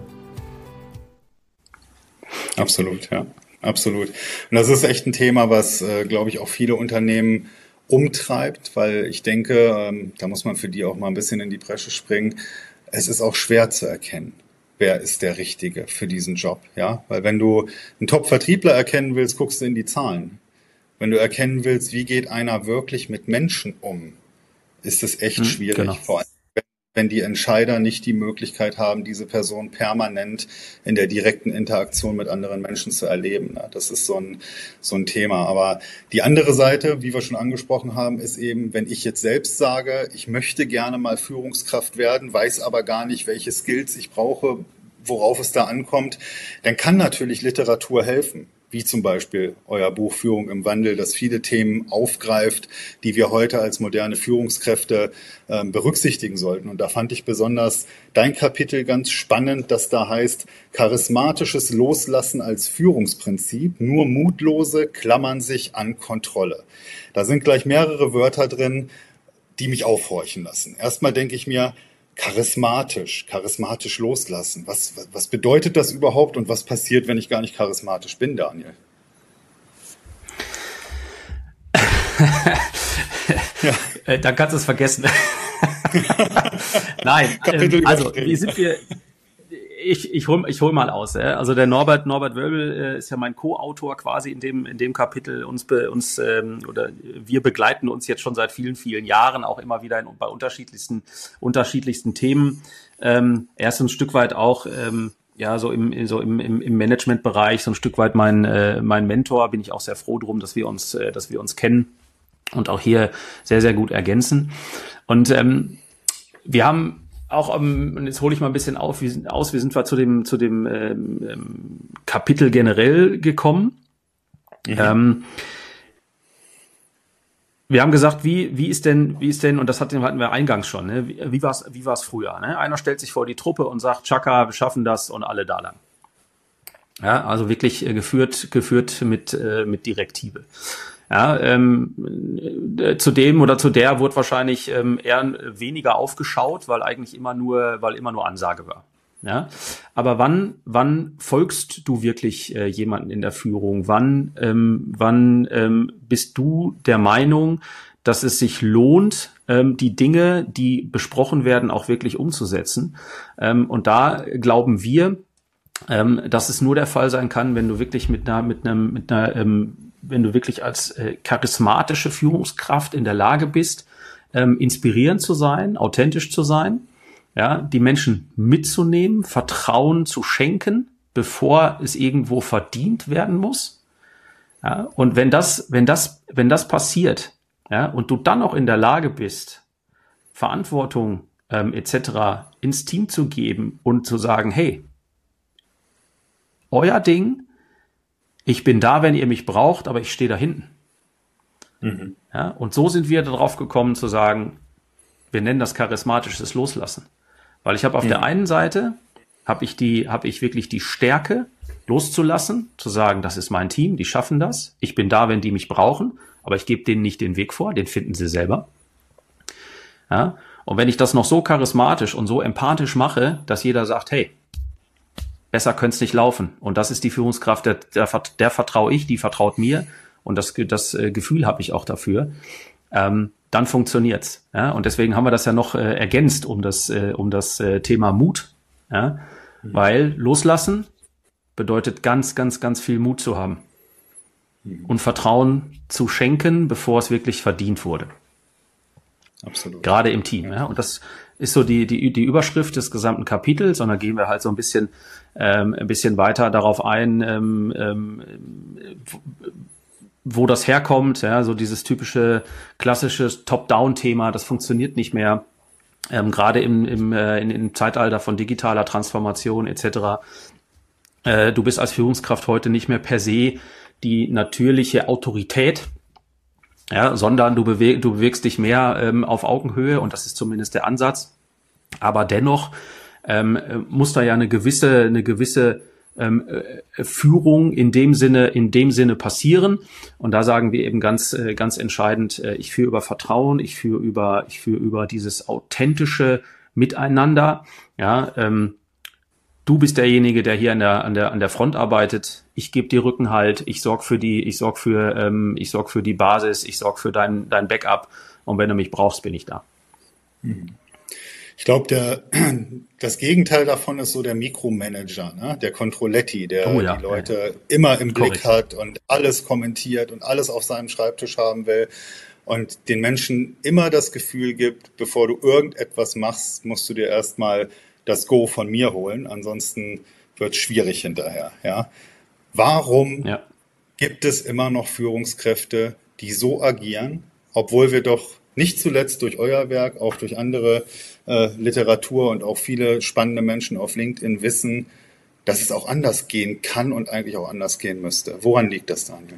Absolut, ja, absolut. Und das ist echt ein Thema, was, glaube ich, auch viele Unternehmen umtreibt, weil ich denke, da muss man für die auch mal ein bisschen in die Bresche springen. Es ist auch schwer zu erkennen, wer ist der Richtige für diesen Job, ja? Weil wenn du einen Top-Vertriebler erkennen willst, guckst du in die Zahlen. Wenn du erkennen willst, wie geht einer wirklich mit Menschen um, ist es echt schwierig, genau. Vor allem, wenn die Entscheider nicht die Möglichkeit haben, diese Person permanent in der direkten Interaktion mit anderen Menschen zu erleben. Das ist so ein Thema. Aber die andere Seite, wie wir schon angesprochen haben, ist eben, wenn ich jetzt selbst sage, ich möchte gerne mal Führungskraft werden, weiß aber gar nicht, welche Skills ich brauche, worauf es da ankommt, dann kann natürlich Literatur helfen. Wie zum Beispiel euer Buch Führung im Wandel, das viele Themen aufgreift, die wir heute als moderne Führungskräfte berücksichtigen sollten. Und da fand ich besonders dein Kapitel ganz spannend, das da heißt, charismatisches Loslassen als Führungsprinzip, nur Mutlose klammern sich an Kontrolle. Da sind gleich mehrere Wörter drin, die mich aufhorchen lassen. Erstmal denke ich mir, charismatisch loslassen. Was bedeutet das überhaupt und was passiert, wenn ich gar nicht charismatisch bin, Daniel? Ja. Dann kannst du es vergessen. Nein, also wie sind wir... Ich hol mal aus. Also der Norbert Wölbel ist ja mein Co-Autor quasi in dem Kapitel. Oder wir begleiten uns jetzt schon seit vielen, vielen Jahren auch immer wieder bei unterschiedlichsten Themen. Er ist so ein Stück weit auch so im Managementbereich so ein Stück weit mein Mentor. Bin ich auch sehr froh drum, dass wir uns kennen und auch hier sehr, sehr gut ergänzen. Und wir haben auch, und jetzt hole ich mal ein bisschen wie sind wir zu dem Kapitel generell gekommen. Mhm. Wir haben gesagt, wie ist denn, und das hatten wir eingangs schon, ne? Wie war's früher, ne? Einer stellt sich vor die Truppe und sagt, Chaka, wir schaffen das und alle da lang. Ja, also wirklich geführt mit Direktive. Ja, zu dem oder zu der wurde wahrscheinlich eher weniger aufgeschaut, weil immer nur Ansage war. Ja, aber wann folgst du wirklich jemanden in der Führung? Wann bist du der Meinung, dass es sich lohnt, die Dinge, die besprochen werden, auch wirklich umzusetzen? Und da glauben wir, dass es nur der Fall sein kann, wenn du wirklich wenn du wirklich als charismatische Führungskraft in der Lage bist, inspirierend zu sein, authentisch zu sein, ja, die Menschen mitzunehmen, Vertrauen zu schenken, bevor es irgendwo verdient werden muss. Ja, und wenn das passiert, ja, und du dann auch in der Lage bist, Verantwortung etc. ins Team zu geben und zu sagen, hey, euer Ding, ich bin da, wenn ihr mich braucht, aber ich stehe da hinten. Mhm. Ja, und so sind wir darauf gekommen zu sagen, wir nennen das charismatisches Loslassen. Weil ich habe auf der einen Seite, habe ich wirklich die Stärke, loszulassen, zu sagen, das ist mein Team, die schaffen das. Ich bin da, wenn die mich brauchen, aber ich gebe denen nicht den Weg vor, den finden sie selber. Ja, und wenn ich das noch so charismatisch und so empathisch mache, dass jeder sagt, hey, besser könnte es nicht laufen. Und das ist die Führungskraft, der vertraue ich, die vertraut mir. und das Gefühl habe ich auch dafür, dann funktioniert's. Ja? Und deswegen haben wir das ja noch ergänzt um das Thema Mut. Ja? Weil loslassen bedeutet ganz, ganz, ganz viel Mut zu haben und Vertrauen zu schenken, bevor es wirklich verdient wurde. Absolut. Gerade im Team. Ja? Und das ist so die Überschrift des gesamten Kapitels. Und dann gehen wir halt so ein bisschen weiter darauf ein, wo das herkommt. Ja? So dieses typische klassische Top-Down-Thema, das funktioniert nicht mehr. Gerade im Zeitalter von digitaler Transformation etc. Du bist als Führungskraft heute nicht mehr per se die natürliche Autorität, ja, sondern du bewegst dich mehr auf Augenhöhe, und das ist zumindest der Ansatz. Aber dennoch muss da ja eine gewisse Führung in dem Sinne passieren. Und da sagen wir eben ganz entscheidend, ich führe über Vertrauen, ich führe über dieses authentische Miteinander. Ja, du bist derjenige, der hier an der Front arbeitet. Ich gebe dir Rückenhalt. Ich sorge für die Basis. Ich sorge für dein Backup. Und wenn du mich brauchst, bin ich da. Ich glaube, das Gegenteil davon ist so der Mikromanager, ne? Der Controletti, der die Leute immer im Blick hat und alles kommentiert und alles auf seinem Schreibtisch haben will und den Menschen immer das Gefühl gibt, bevor du irgendetwas machst, musst du dir erstmal das Go von mir holen, ansonsten wird es schwierig hinterher. Ja? Warum gibt es immer noch Führungskräfte, die so agieren, obwohl wir doch nicht zuletzt durch euer Werk, auch durch andere Literatur und auch viele spannende Menschen auf LinkedIn wissen, dass es auch anders gehen kann und eigentlich auch anders gehen müsste. Woran liegt das, Daniel?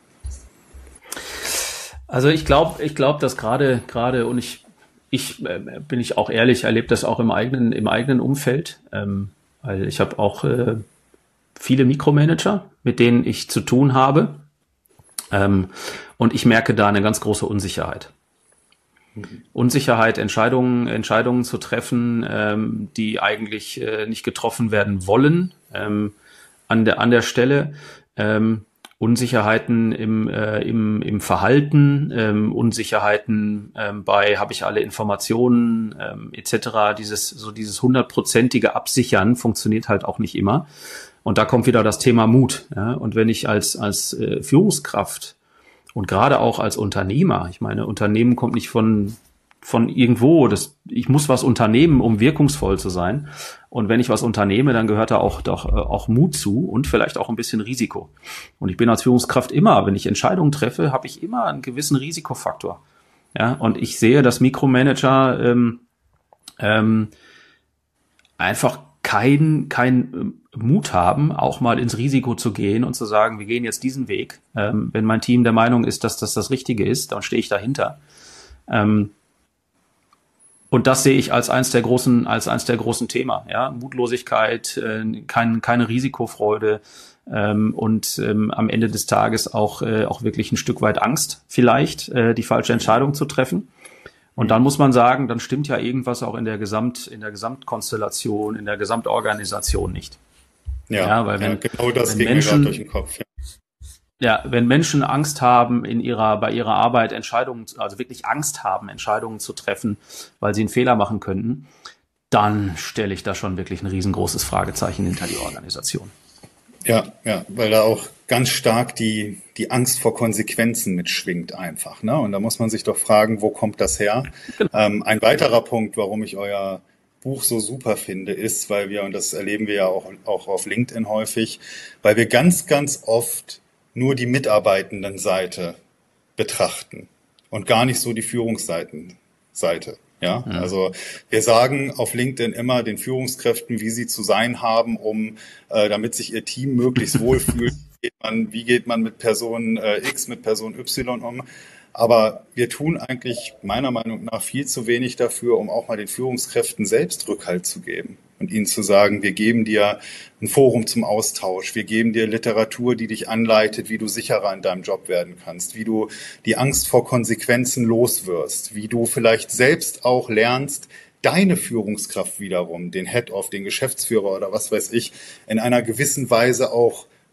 Also ich glaube, dass gerade und ich bin ich auch ehrlich, erlebe das auch im eigenen Umfeld, weil ich habe auch viele Mikromanager, mit denen ich zu tun habe, und ich merke da eine ganz große Unsicherheit. Unsicherheit, Entscheidungen zu treffen, die eigentlich nicht getroffen werden wollen, an der Stelle. Unsicherheiten im Verhalten, Unsicherheiten bei, habe ich alle Informationen etc. Dieses 100%ige Absichern funktioniert halt auch nicht immer. Und da kommt wieder das Thema Mut. Ja? Und wenn ich als Führungskraft und gerade auch als Unternehmer, ich meine, Unternehmen kommt nicht von irgendwo, ich muss was unternehmen, um wirkungsvoll zu sein. Und wenn ich was unternehme, dann gehört da auch Mut zu und vielleicht auch ein bisschen Risiko. Und ich bin als Führungskraft immer, wenn ich Entscheidungen treffe, habe ich immer einen gewissen Risikofaktor. Ja, und ich sehe, dass Mikromanager einfach kein Mut haben, auch mal ins Risiko zu gehen und zu sagen, wir gehen jetzt diesen Weg. Wenn mein Team der Meinung ist, dass das Richtige ist, dann stehe ich dahinter. Und das sehe ich als eins der großen Themen. Ja, Mutlosigkeit, keine Risikofreude und am Ende des Tages auch wirklich ein Stück weit Angst, vielleicht die falsche Entscheidung zu treffen. Und dann muss man sagen, dann stimmt ja irgendwas auch in der Gesamtkonstellation, in der Gesamtorganisation nicht. Ja, weil genau das ging mir gerade durch den Kopf. Ja, wenn Menschen Angst haben bei ihrer Arbeit wirklich Angst haben, Entscheidungen zu treffen, weil sie einen Fehler machen könnten, dann stelle ich da schon wirklich ein riesengroßes Fragezeichen hinter die Organisation. Ja, weil da auch ganz stark die Angst vor Konsequenzen mitschwingt einfach, ne? Und da muss man sich doch fragen, wo kommt das her? Genau. Ein weiterer Punkt, warum ich euer Buch so super finde, ist, weil wir, und das erleben wir ja auch auf LinkedIn häufig, weil wir ganz, ganz oft nur die Mitarbeitendenseite betrachten und gar nicht so die Führungsseite. Ja, also wir sagen auf LinkedIn immer den Führungskräften, wie sie zu sein haben, damit sich ihr Team möglichst wohlfühlt. Wie geht man mit Person X, mit Person Y um? Aber wir tun eigentlich meiner Meinung nach viel zu wenig dafür, um auch mal den Führungskräften selbst Rückhalt zu geben und ihnen zu sagen, wir geben dir ein Forum zum Austausch, wir geben dir Literatur, die dich anleitet, wie du sicherer in deinem Job werden kannst, wie du die Angst vor Konsequenzen loswirst, wie du vielleicht selbst auch lernst, deine Führungskraft wiederum, den Head-Off, den Geschäftsführer oder was weiß ich, in einer gewissen Weise auch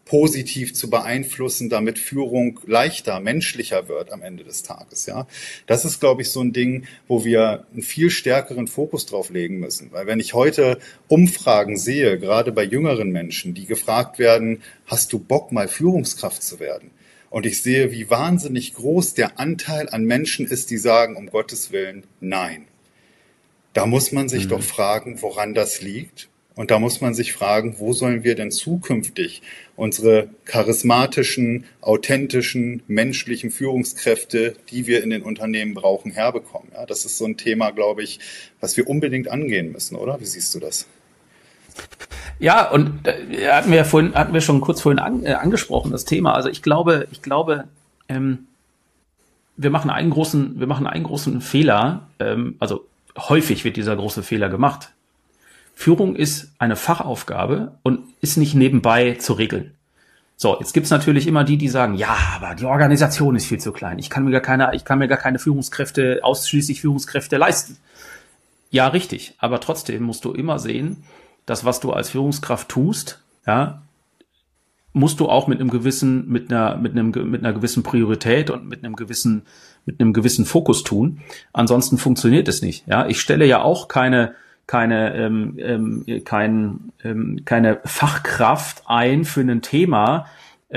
positiv zu beeinflussen, damit Führung leichter, menschlicher wird am Ende des Tages, ja. Das ist, glaube ich, so ein Ding, wo wir einen viel stärkeren Fokus drauf legen müssen. Weil wenn ich heute Umfragen sehe, gerade bei jüngeren Menschen, die gefragt werden, hast du Bock, mal Führungskraft zu werden? Und ich sehe, wie wahnsinnig groß der Anteil an Menschen ist, die sagen, um Gottes Willen, nein. Da muss man sich doch fragen, woran das liegt. Und da muss man sich fragen, wo sollen wir denn zukünftig unsere charismatischen, authentischen, menschlichen Führungskräfte, die wir in den Unternehmen brauchen, herbekommen? Ja, das ist so ein Thema, glaube ich, was wir unbedingt angehen müssen, oder? Wie siehst du das? Ja, und hatten wir schon kurz vorhin angesprochen, das Thema. Also ich glaube, wir machen einen großen Fehler. Also häufig wird dieser große Fehler gemacht. Führung ist eine Fachaufgabe und ist nicht nebenbei zu regeln. So, jetzt gibt's natürlich immer die sagen, ja, aber die Organisation ist viel zu klein. Ich kann mir gar keine ausschließlich Führungskräfte leisten. Ja, richtig. Aber trotzdem musst du immer sehen, dass was du als Führungskraft tust, ja, musst du auch mit einer gewissen Priorität und mit einem gewissen Fokus tun. Ansonsten funktioniert es nicht. Ja, ich stelle ja auch keine Fachkraft ein für ein Thema,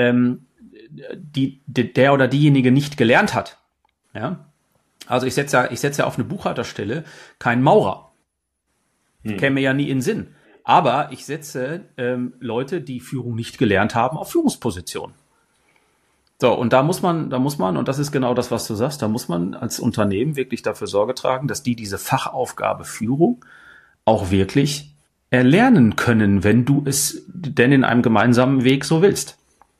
die der oder diejenige nicht gelernt hat. Ja? Also ich setze ja auf eine Buchhalterstelle keinen Maurer. Käme mir ja nie in den Sinn. Aber ich setze Leute, die Führung nicht gelernt haben, auf Führungspositionen. So, und da muss man, und das ist genau das, was du sagst, da muss man als Unternehmen wirklich dafür Sorge tragen, dass die diese Fachaufgabe Führung auch wirklich erlernen können, wenn du es denn in einem gemeinsamen Weg so willst.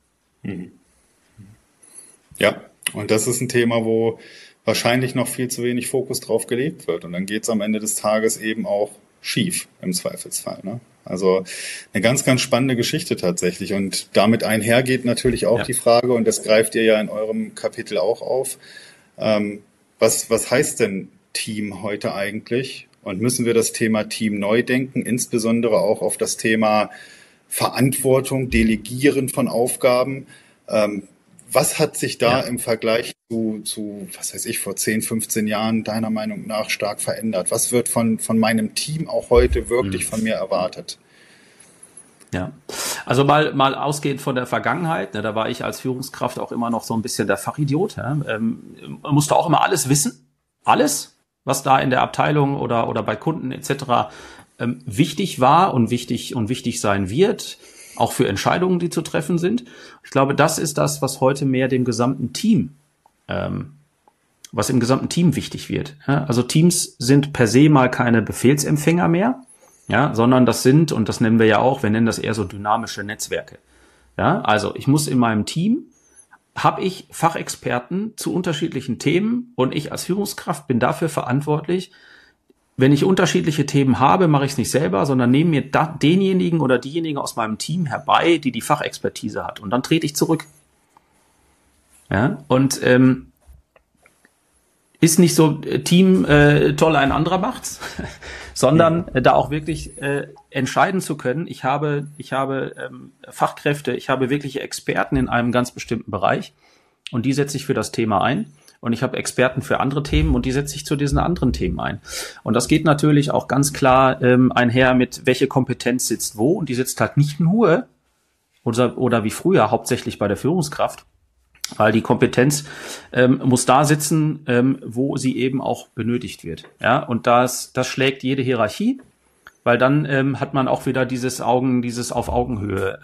Ja, und das ist ein Thema, wo wahrscheinlich noch viel zu wenig Fokus drauf gelegt wird. Und dann geht es am Ende des Tages eben auch schief im Zweifelsfall. Ne? Also eine ganz, ganz spannende Geschichte tatsächlich. Und damit einhergeht natürlich auch die Frage, und das greift ihr ja in eurem Kapitel auch auf, was heißt denn Team heute eigentlich? Und müssen wir das Thema Team neu denken, insbesondere auch auf das Thema Verantwortung, Delegieren von Aufgaben? Was hat sich da im Vergleich zu, was weiß ich, vor 10, 15 Jahren deiner Meinung nach stark verändert? Was wird von meinem Team auch heute wirklich von mir erwartet? Ja, also mal ausgehend von der Vergangenheit, ne, da war ich als Führungskraft auch immer noch so ein bisschen der Fachidiot. Ja, man musste auch immer alles wissen, alles, was da in der Abteilung oder bei Kunden etc. Wichtig war und wichtig sein wird, auch für Entscheidungen, die zu treffen sind. Ich glaube, das ist das, was heute mehr dem gesamten Team, was im gesamten Team wichtig wird. Ja, also Teams sind per se mal keine Befehlsempfänger mehr, ja, sondern das sind, und das nennen wir ja auch, wir nennen das eher so dynamische Netzwerke. Ja, also ich muss in meinem Team, habe ich Fachexperten zu unterschiedlichen Themen und ich als Führungskraft bin dafür verantwortlich. Wenn ich unterschiedliche Themen habe, mache ich es nicht selber, sondern nehme mir denjenigen oder diejenige aus meinem Team herbei, die Fachexpertise hat. Und dann trete ich zurück. Ja, und ist nicht so Team toll, ein anderer macht's, sondern da auch wirklich entscheiden zu können. Ich habe Fachkräfte, ich habe wirkliche Experten in einem ganz bestimmten Bereich und die setze ich für das Thema ein. Und ich habe Experten für andere Themen und die setze ich zu diesen anderen Themen ein. Und das geht natürlich auch ganz klar einher mit, welche Kompetenz sitzt wo. Und die sitzt halt nicht nur oder wie früher hauptsächlich bei der Führungskraft, weil die Kompetenz muss da sitzen, wo sie eben auch benötigt wird. Ja, und das schlägt jede Hierarchie, weil dann hat man auch wieder dieses auf Augenhöhe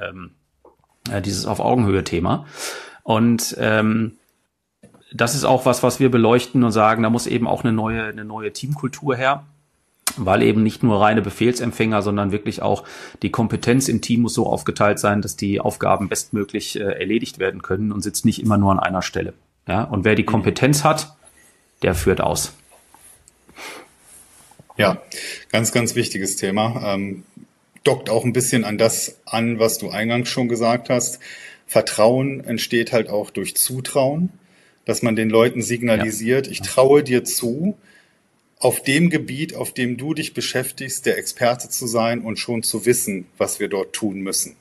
Thema. Und das ist auch was wir beleuchten und sagen, da muss eben auch eine neue Teamkultur her, weil eben nicht nur reine Befehlsempfänger, sondern wirklich auch die Kompetenz im Team muss so aufgeteilt sein, dass die Aufgaben bestmöglich erledigt werden können und sitzt nicht immer nur an einer Stelle. Ja, und wer die Kompetenz hat, der führt aus. Ja, ganz, ganz wichtiges Thema. Dockt auch ein bisschen an das an, was du eingangs schon gesagt hast. Vertrauen entsteht halt auch durch Zutrauen, dass man den Leuten signalisiert, ich traue dir zu, auf dem Gebiet, auf dem du dich beschäftigst, der Experte zu sein und schon zu wissen, was wir dort tun müssen.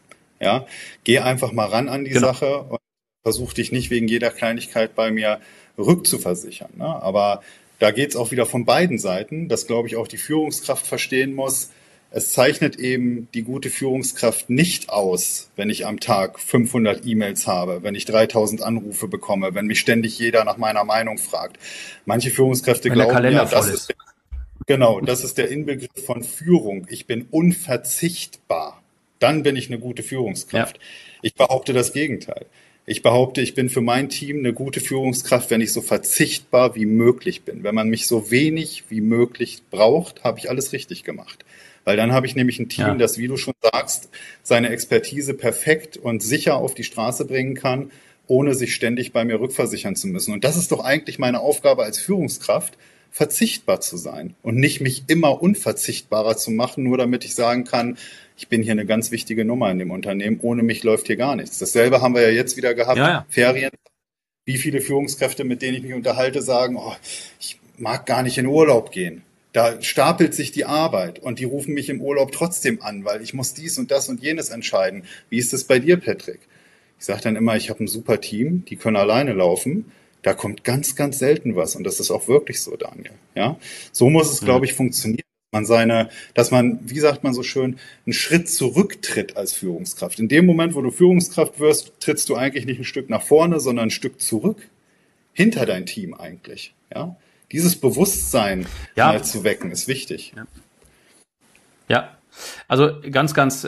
Ja, geh einfach mal ran an die Genau. Sache und versuch dich nicht wegen jeder Kleinigkeit bei mir rückzuversichern. Ne? Aber da geht's auch wieder von beiden Seiten, dass, glaube ich, auch die Führungskraft verstehen muss, es zeichnet eben die gute Führungskraft nicht aus, wenn ich am Tag 500 E-Mails habe, wenn ich 3000 Anrufe bekomme, wenn mich ständig jeder nach meiner Meinung fragt. Manche Führungskräfte Wenn der glauben Kalender ja, voll ist. genau, das ist der Inbegriff von Führung. Ich bin unverzichtbar. Dann bin ich eine gute Ja, Führungskraft. Ich behaupte das Gegenteil. Ich behaupte, ich bin für mein Team eine gute Führungskraft, wenn ich so verzichtbar wie möglich bin. Wenn man mich so wenig wie möglich braucht, habe ich alles richtig gemacht. Weil dann habe ich nämlich ein Team, ja, das, wie du schon sagst, seine Expertise perfekt und sicher auf die Straße bringen kann, ohne sich ständig bei mir rückversichern zu müssen. Und das ist doch eigentlich meine Aufgabe als Führungskraft, verzichtbar zu sein und nicht mich immer unverzichtbarer zu machen, nur damit ich sagen kann, ich bin hier eine ganz wichtige Nummer in dem Unternehmen, ohne mich läuft hier gar nichts. Dasselbe haben wir ja jetzt wieder ja, gehabt, ja. Ferien. Wie viele Führungskräfte, mit denen ich mich unterhalte, sagen, oh, ich mag gar nicht in Urlaub gehen. Da stapelt sich die Arbeit und die rufen mich im Urlaub trotzdem an, weil ich muss dies und das und jenes entscheiden. Wie ist es bei dir, Patrick? Ich sage dann immer, ich habe ein super Team, die können alleine laufen. Da kommt ganz, ganz selten was und das ist auch wirklich so, Daniel. Ja, so muss es, glaube Mhm. ich, funktionieren. Dass man, wie sagt man so schön, einen Schritt zurücktritt als Führungskraft. In dem Moment, wo du Führungskraft wirst, trittst du eigentlich nicht ein Stück nach vorne, sondern ein Stück zurück, hinter dein Team eigentlich. Ja, dieses Bewusstsein mal Ja, zu wecken, ist wichtig. ja. Ja. Also ganz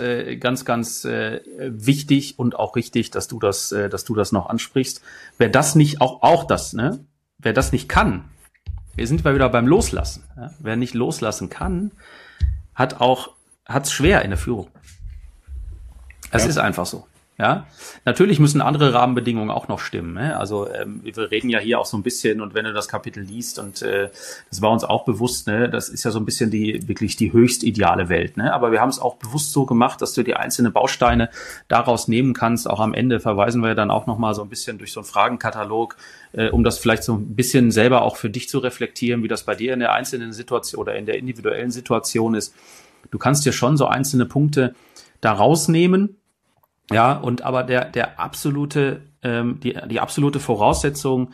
wichtig und auch richtig, dass du das noch ansprichst. Wer das nicht, auch das, ne? Wer das nicht kann, wir sind mal wieder beim Loslassen. Ja? Wer nicht loslassen kann, hat's schwer in der Führung. Es Ja, ist einfach so. Ja, natürlich müssen andere Rahmenbedingungen auch noch stimmen. Ne? Also wir reden ja hier auch so ein bisschen, und wenn du das Kapitel liest, und das war uns auch bewusst, ne, das ist ja so ein bisschen wirklich die höchst ideale Welt. Ne? Aber wir haben es auch bewusst so gemacht, dass du die einzelnen Bausteine daraus nehmen kannst. Auch am Ende verweisen wir dann auch noch mal so ein bisschen durch so einen Fragenkatalog, um das vielleicht so ein bisschen selber auch für dich zu reflektieren, wie das bei dir in der einzelnen Situation oder in der individuellen Situation ist. Du kannst dir schon so einzelne Punkte da rausnehmen. Ja, und aber der absolute, die absolute Voraussetzung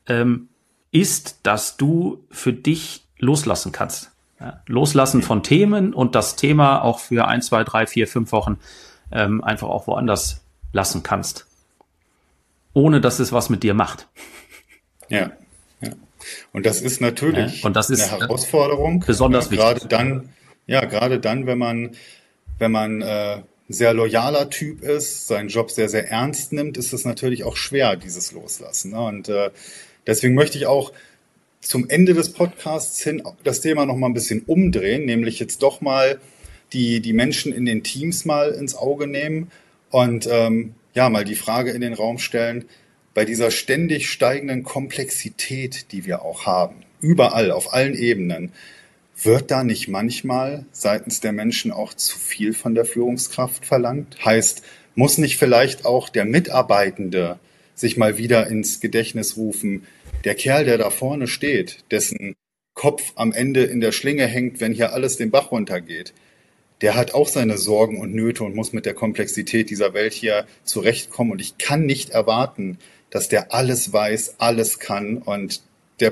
ist, dass du für dich loslassen kannst. Ja, loslassen von Themen und das Thema auch für 1, 2, 3, 4, 5 Wochen einfach auch woanders lassen kannst, ohne dass es was mit dir macht. ja, ja. Und das ist Ne? natürlich Und das eine ist Herausforderung, besonders wichtig. gerade dann, wenn man ein sehr loyaler Typ ist, seinen Job sehr, sehr ernst nimmt, ist es natürlich auch schwer, dieses Loslassen. Ne? Und deswegen möchte ich auch zum Ende des Podcasts hin das Thema noch mal ein bisschen umdrehen, nämlich jetzt doch mal die Menschen in den Teams mal ins Auge nehmen und ja, mal die Frage in den Raum stellen, bei dieser ständig steigenden Komplexität, die wir auch haben, überall, auf allen Ebenen, wird da nicht manchmal seitens der Menschen auch zu viel von der Führungskraft verlangt? Heißt, muss nicht vielleicht auch der Mitarbeitende sich mal wieder ins Gedächtnis rufen, der Kerl, der da vorne steht, dessen Kopf am Ende in der Schlinge hängt, wenn hier alles den Bach runtergeht, der hat auch seine Sorgen und Nöte und muss mit der Komplexität dieser Welt hier zurechtkommen. Und ich kann nicht erwarten, dass der alles weiß, alles kann und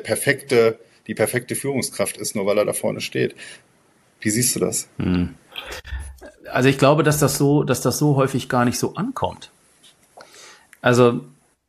die perfekte Führungskraft ist, nur weil er da vorne steht. Wie siehst du das? Also ich glaube, dass das so häufig gar nicht so ankommt. Also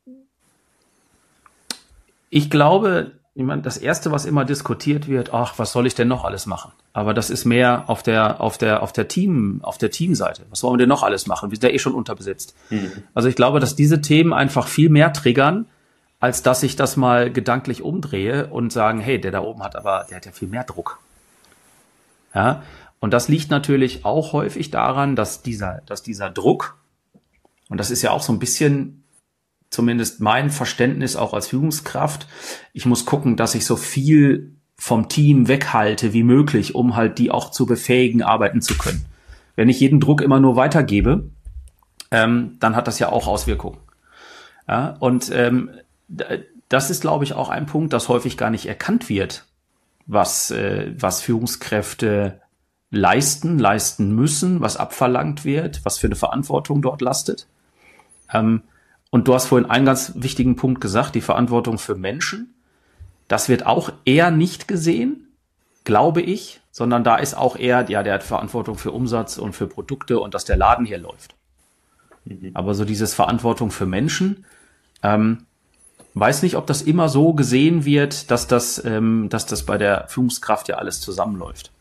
ich glaube, ich meine, das Erste, was immer diskutiert wird, ach, was soll ich denn noch alles machen? Aber das ist mehr auf der Teamseite. Was wollen wir denn noch alles machen? Wir sind ja eh schon unterbesetzt. Also ich glaube, dass diese Themen einfach viel mehr triggern, als dass ich das mal gedanklich umdrehe und sagen, hey, der da oben der hat ja viel mehr Druck. Ja? Und das liegt natürlich auch häufig daran, dass dieser Druck, und das ist ja auch so ein bisschen zumindest mein Verständnis auch als Führungskraft, ich muss gucken, dass ich so viel vom Team weghalte wie möglich, um halt die auch zu befähigen, arbeiten zu können. Wenn ich jeden Druck immer nur weitergebe, dann hat das ja auch Auswirkungen. Ja, und das ist, glaube ich, auch ein Punkt, das häufig gar nicht erkannt wird, was Führungskräfte leisten müssen, was abverlangt wird, was für eine Verantwortung dort lastet. Und du hast vorhin einen ganz wichtigen Punkt gesagt, die Verantwortung für Menschen. Das wird auch eher nicht gesehen, glaube ich, sondern da ist auch eher, ja, der hat Verantwortung für Umsatz und für Produkte und dass der Laden hier läuft. Aber so dieses Verantwortung für Menschen, weiß nicht, ob das immer so gesehen wird, dass das bei der Führungskraft ja alles zusammenläuft.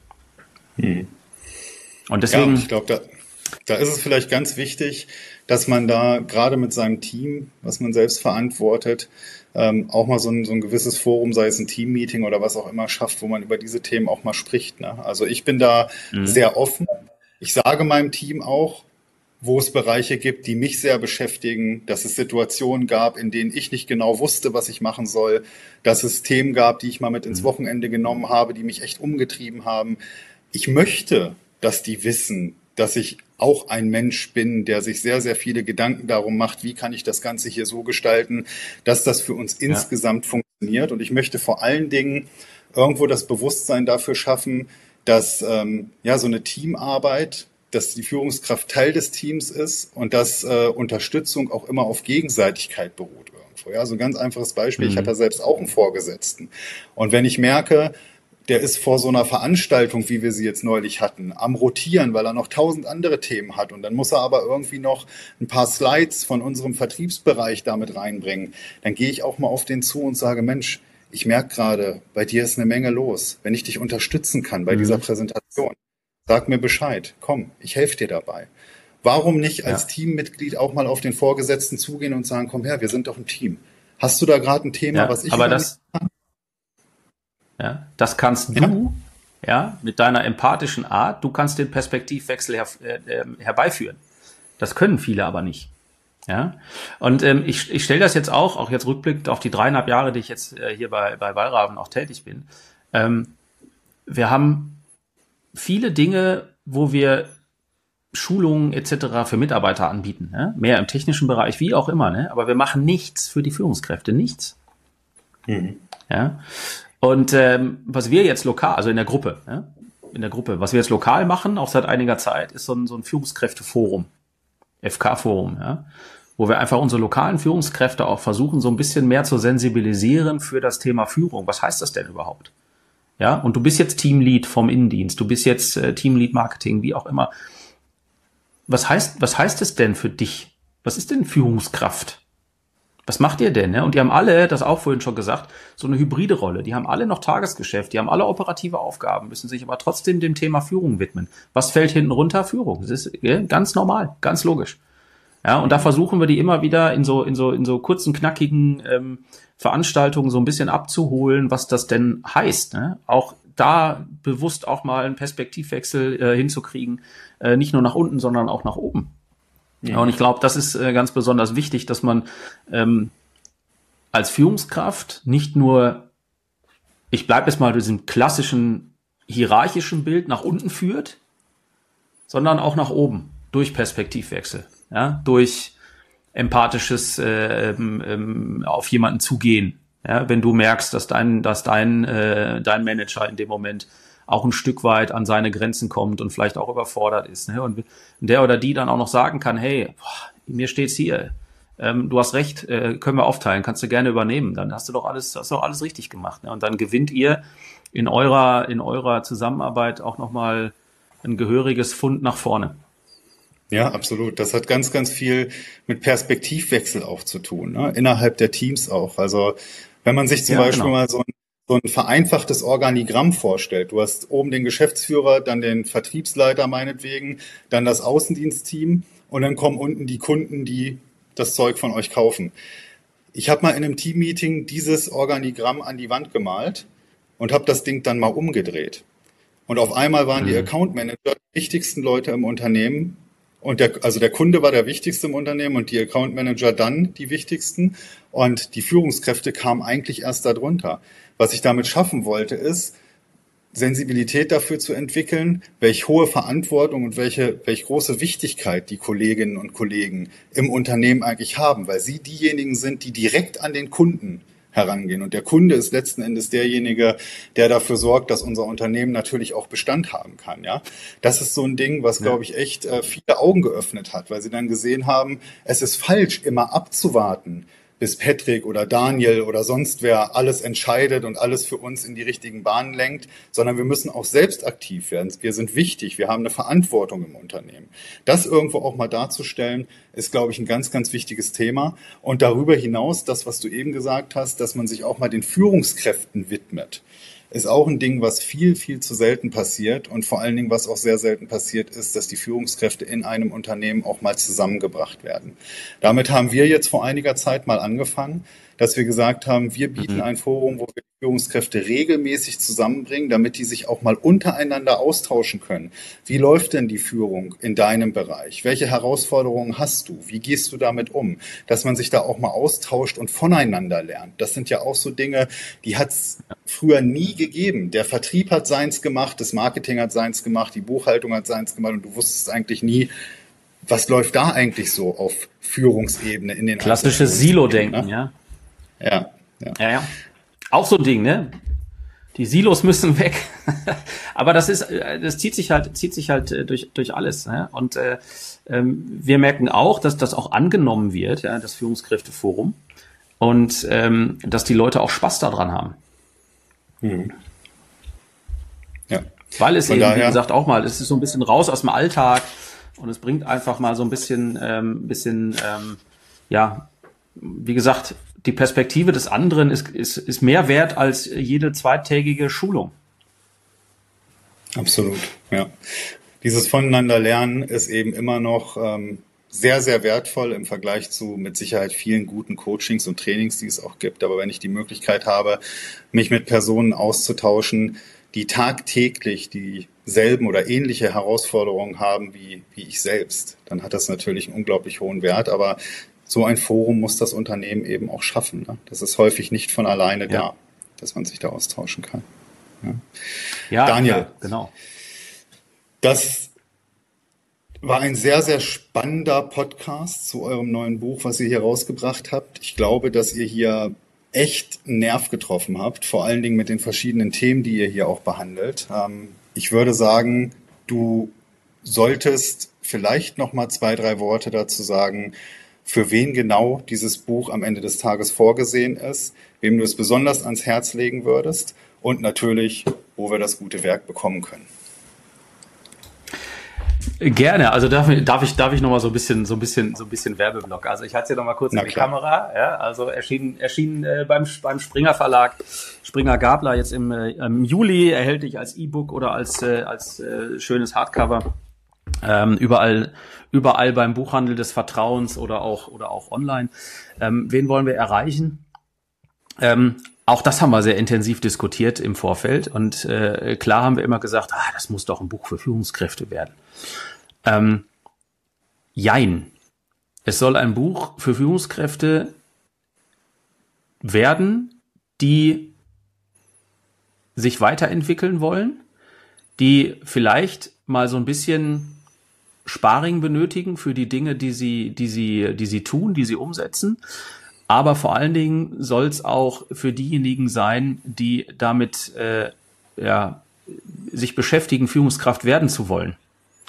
Und deswegen. Ja, ich glaube, da ist es vielleicht ganz wichtig, dass man da gerade mit seinem Team, was man selbst verantwortet, auch mal so ein gewisses Forum, sei es ein Teammeeting oder was auch immer, schafft, wo man über diese Themen auch mal spricht. Ne? Also ich bin da sehr offen. Ich sage meinem Team auch, wo es Bereiche gibt, die mich sehr beschäftigen, dass es Situationen gab, in denen ich nicht genau wusste, was ich machen soll, dass es Themen gab, die ich mal mit ins Wochenende genommen habe, die mich echt umgetrieben haben. Ich möchte, dass die wissen, dass ich auch ein Mensch bin, der sich sehr, sehr viele Gedanken darum macht, wie kann ich das Ganze hier so gestalten, dass das für uns insgesamt funktioniert. Und ich möchte vor allen Dingen irgendwo das Bewusstsein dafür schaffen, dass so eine Teamarbeit, dass die Führungskraft Teil des Teams ist und dass Unterstützung auch immer auf Gegenseitigkeit beruht irgendwo. Ja, so ein ganz einfaches Beispiel. Ich habe ja selbst auch einen Vorgesetzten. Und wenn ich merke, der ist vor so einer Veranstaltung, wie wir sie jetzt neulich hatten, am Rotieren, weil er noch 1000 andere Themen hat. Und dann muss er aber irgendwie noch ein paar Slides von unserem Vertriebsbereich damit reinbringen. Dann gehe ich auch mal auf den zu und sage, Mensch, ich merke gerade, bei dir ist eine Menge los. Wenn ich dich unterstützen kann bei dieser Präsentation, sag mir Bescheid. Komm, ich helfe dir dabei. Warum nicht als Teammitglied auch mal auf den Vorgesetzten zugehen und sagen, komm her, wir sind doch ein Team. Hast du da gerade ein Thema, was ich aber das kann? Ja, das kannst du, mit deiner empathischen Art, du kannst den Perspektivwechsel herbeiführen. Das können viele aber nicht. Ja, und ich stelle das jetzt auch jetzt rückblickend auf die 3,5 Jahre, die ich jetzt hier bei Wallraben auch tätig bin. Wir haben viele Dinge, wo wir Schulungen etc. für Mitarbeiter anbieten, ne? Mehr im technischen Bereich, wie auch immer, ne? Aber wir machen nichts für die Führungskräfte, nichts. Ja. Und was wir jetzt lokal, also in der Gruppe, was wir jetzt lokal machen, auch seit einiger Zeit, ist so ein Führungskräfteforum, FK-Forum, wo wir einfach unsere lokalen Führungskräfte auch versuchen, so ein bisschen mehr zu sensibilisieren für das Thema Führung. Was heißt das denn überhaupt? Ja, und du bist jetzt Teamlead vom Innendienst, du bist jetzt Teamlead Marketing, wie auch immer. Was heißt es denn für dich? Was ist denn Führungskraft? Was macht ihr denn? Ne? Und die haben alle, das auch vorhin schon gesagt, so eine hybride Rolle. Die haben alle noch Tagesgeschäft, die haben alle operative Aufgaben, müssen sich aber trotzdem dem Thema Führung widmen. Was fällt hinten runter? Führung. Das ist ganz normal, ganz logisch. Ja, und da versuchen wir die immer wieder in so kurzen, knackigen Veranstaltungen so ein bisschen abzuholen, was das denn heißt. Ne? Auch da bewusst auch mal einen Perspektivwechsel hinzukriegen, nicht nur nach unten, sondern auch nach oben. Ja, und ich glaube, das ist ganz besonders wichtig, dass man als Führungskraft nicht nur, ich bleibe jetzt mal bei diesem klassischen hierarchischen Bild nach unten führt, sondern auch nach oben durch Perspektivwechsel, ja, durch empathisches auf jemanden zugehen. Ja, wenn du merkst, dass dein Manager in dem Moment auch ein Stück weit an seine Grenzen kommt und vielleicht auch überfordert ist. Ne? Und der oder die dann auch noch sagen kann, hey, mir steht's hier, du hast recht, können wir aufteilen, kannst du gerne übernehmen, dann hast du doch alles richtig gemacht. Ne? Und dann gewinnt ihr in eurer Zusammenarbeit auch nochmal ein gehöriges Pfund nach vorne. Ja, absolut. Das hat ganz, ganz viel mit Perspektivwechsel auch zu tun, ne? Innerhalb der Teams auch. Also wenn man sich zum Beispiel mal so ein vereinfachtes Organigramm vorstellt. Du hast oben den Geschäftsführer, dann den Vertriebsleiter meinetwegen, dann das Außendienstteam und dann kommen unten die Kunden, die das Zeug von euch kaufen. Ich habe mal in einem Teammeeting dieses Organigramm an die Wand gemalt und habe das Ding dann mal umgedreht. Und auf einmal waren die Account Manager die wichtigsten Leute im Unternehmen. Und der Kunde war der wichtigste im Unternehmen und die Account Manager dann die wichtigsten. Und die Führungskräfte kamen eigentlich erst darunter. Was ich damit schaffen wollte, ist, Sensibilität dafür zu entwickeln, welche hohe Verantwortung und welche große Wichtigkeit die Kolleginnen und Kollegen im Unternehmen eigentlich haben, weil sie diejenigen sind, die direkt an den Kunden herangehen. Und der Kunde ist letzten Endes derjenige, der dafür sorgt, dass unser Unternehmen natürlich auch Bestand haben kann. Ja, das ist so ein Ding, was, glaube ich, echt viele Augen geöffnet hat, weil sie dann gesehen haben, es ist falsch, immer abzuwarten, bis Patrick oder Daniel oder sonst wer alles entscheidet und alles für uns in die richtigen Bahnen lenkt, sondern wir müssen auch selbst aktiv werden. Wir sind wichtig, wir haben eine Verantwortung im Unternehmen. Das irgendwo auch mal darzustellen, ist, glaube ich, ein ganz, ganz wichtiges Thema. Und darüber hinaus, das, was du eben gesagt hast, dass man sich auch mal den Führungskräften widmet, ist auch ein Ding, was viel, viel zu selten passiert. Und vor allen Dingen, was auch sehr selten passiert, ist, dass die Führungskräfte in einem Unternehmen auch mal zusammengebracht werden. Damit haben wir jetzt vor einiger Zeit mal angefangen, dass wir gesagt haben, wir bieten ein Forum, wo wir die Führungskräfte regelmäßig zusammenbringen, damit die sich auch mal untereinander austauschen können. Wie läuft denn die Führung in deinem Bereich? Welche Herausforderungen hast du? Wie gehst du damit um? Dass man sich da auch mal austauscht und voneinander lernt. Das sind ja auch so Dinge, die hat es früher nie gegeben. Der Vertrieb hat seins gemacht, das Marketing hat seins gemacht, die Buchhaltung hat seins gemacht und du wusstest eigentlich nie, was läuft da eigentlich so auf Führungsebene in den klassisches Silo-Denken, ne? Ja. Ja. Auch so ein Ding, ne? Die Silos müssen weg. Aber das zieht sich halt durch alles, ne? Und wir merken auch, dass das auch angenommen wird, ja, das Führungskräfteforum, und dass die Leute auch Spaß daran haben. Ja. Weil es eben, wie gesagt, auch mal, es ist so ein bisschen raus aus dem Alltag und es bringt einfach mal so ein bisschen, wie gesagt, die Perspektive des anderen ist mehr wert als jede zweitägige Schulung. Absolut, ja. Dieses Voneinander lernen ist eben immer noch sehr, sehr wertvoll im Vergleich zu mit Sicherheit vielen guten Coachings und Trainings, die es auch gibt. Aber wenn ich die Möglichkeit habe, mich mit Personen auszutauschen, die tagtäglich dieselben oder ähnliche Herausforderungen haben wie ich selbst, dann hat das natürlich einen unglaublich hohen Wert. Aber so ein Forum muss das Unternehmen eben auch schaffen, ne? Das ist häufig nicht von alleine da, dass man sich da austauschen kann. Ja, Daniel, genau. Das war ein sehr, sehr spannender Podcast zu eurem neuen Buch, was ihr hier rausgebracht habt. Ich glaube, dass ihr hier echt einen Nerv getroffen habt, vor allen Dingen mit den verschiedenen Themen, die ihr hier auch behandelt. Ich würde sagen, du solltest vielleicht noch mal 2, 3 Worte dazu sagen, für wen genau dieses Buch am Ende des Tages vorgesehen ist, wem du es besonders ans Herz legen würdest und natürlich, wo wir das gute Werk bekommen können. Gerne, also darf ich noch mal so ein bisschen Werbeblock. Also ich hatte es ja noch mal kurz in die Kamera, ja, also erschien beim Springer Verlag, Springer Gabler jetzt im Juli, erhältlich als E-Book oder als schönes Hardcover. Überall beim Buchhandel des Vertrauens oder auch online. Wen wollen wir erreichen? Auch das haben wir sehr intensiv diskutiert im Vorfeld und klar haben wir immer gesagt, das muss doch ein Buch für Führungskräfte werden. Jein. Es soll ein Buch für Führungskräfte werden, die sich weiterentwickeln wollen, die vielleicht mal so ein bisschen Sparring benötigen für die Dinge, die sie tun, die sie umsetzen. Aber vor allen Dingen soll es auch für diejenigen sein, die damit sich beschäftigen, Führungskraft werden zu wollen.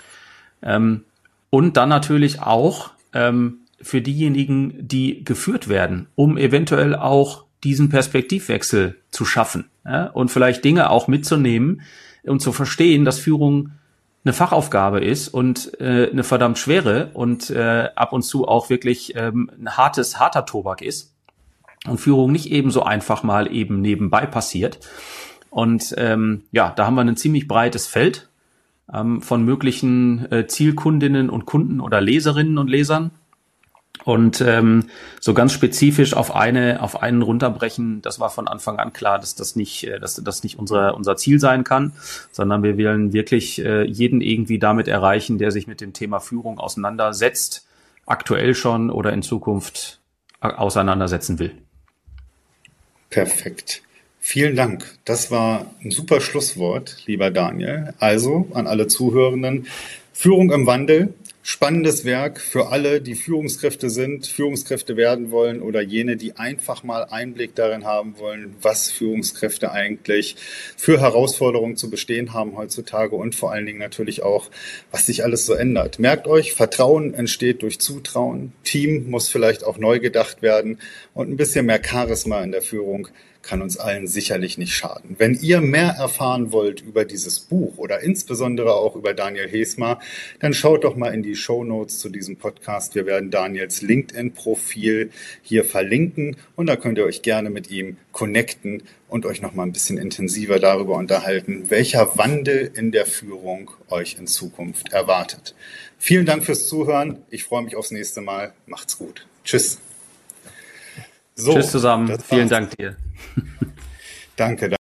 Und dann natürlich auch für diejenigen, die geführt werden, um eventuell auch diesen Perspektivwechsel zu schaffen, ja? Und vielleicht Dinge auch mitzunehmen und zu verstehen, dass Führung eine Fachaufgabe ist und eine verdammt schwere und ab und zu auch wirklich ein harter Tobak ist und Führung nicht eben so einfach mal eben nebenbei passiert. Und da haben wir ein ziemlich breites Feld von möglichen Zielkundinnen und Kunden oder Leserinnen und Lesern. Und so ganz spezifisch auf einen runterbrechen, das war von Anfang an klar, dass das nicht unser Ziel sein kann, sondern wir wollen wirklich jeden irgendwie damit erreichen, der sich mit dem Thema Führung auseinandersetzt, aktuell schon oder in Zukunft auseinandersetzen will. Perfekt. Vielen Dank. Das war ein super Schlusswort, lieber Daniel. Also an alle Zuhörenden, Führung im Wandel. Spannendes Werk für alle, die Führungskräfte sind, Führungskräfte werden wollen oder jene, die einfach mal Einblick darin haben wollen, was Führungskräfte eigentlich für Herausforderungen zu bestehen haben heutzutage und vor allen Dingen natürlich auch, was sich alles so ändert. Merkt euch, Vertrauen entsteht durch Zutrauen, Team muss vielleicht auch neu gedacht werden und ein bisschen mehr Charisma in der Führung kann uns allen sicherlich nicht schaden. Wenn ihr mehr erfahren wollt über dieses Buch oder insbesondere auch über Daniel Heesma, dann schaut doch mal in die Shownotes zu diesem Podcast. Wir werden Daniels LinkedIn-Profil hier verlinken und da könnt ihr euch gerne mit ihm connecten und euch noch mal ein bisschen intensiver darüber unterhalten, welcher Wandel in der Führung euch in Zukunft erwartet. Vielen Dank fürs Zuhören. Ich freue mich aufs nächste Mal. Macht's gut. Tschüss. So, tschüss zusammen. Vielen Dank dir. Danke.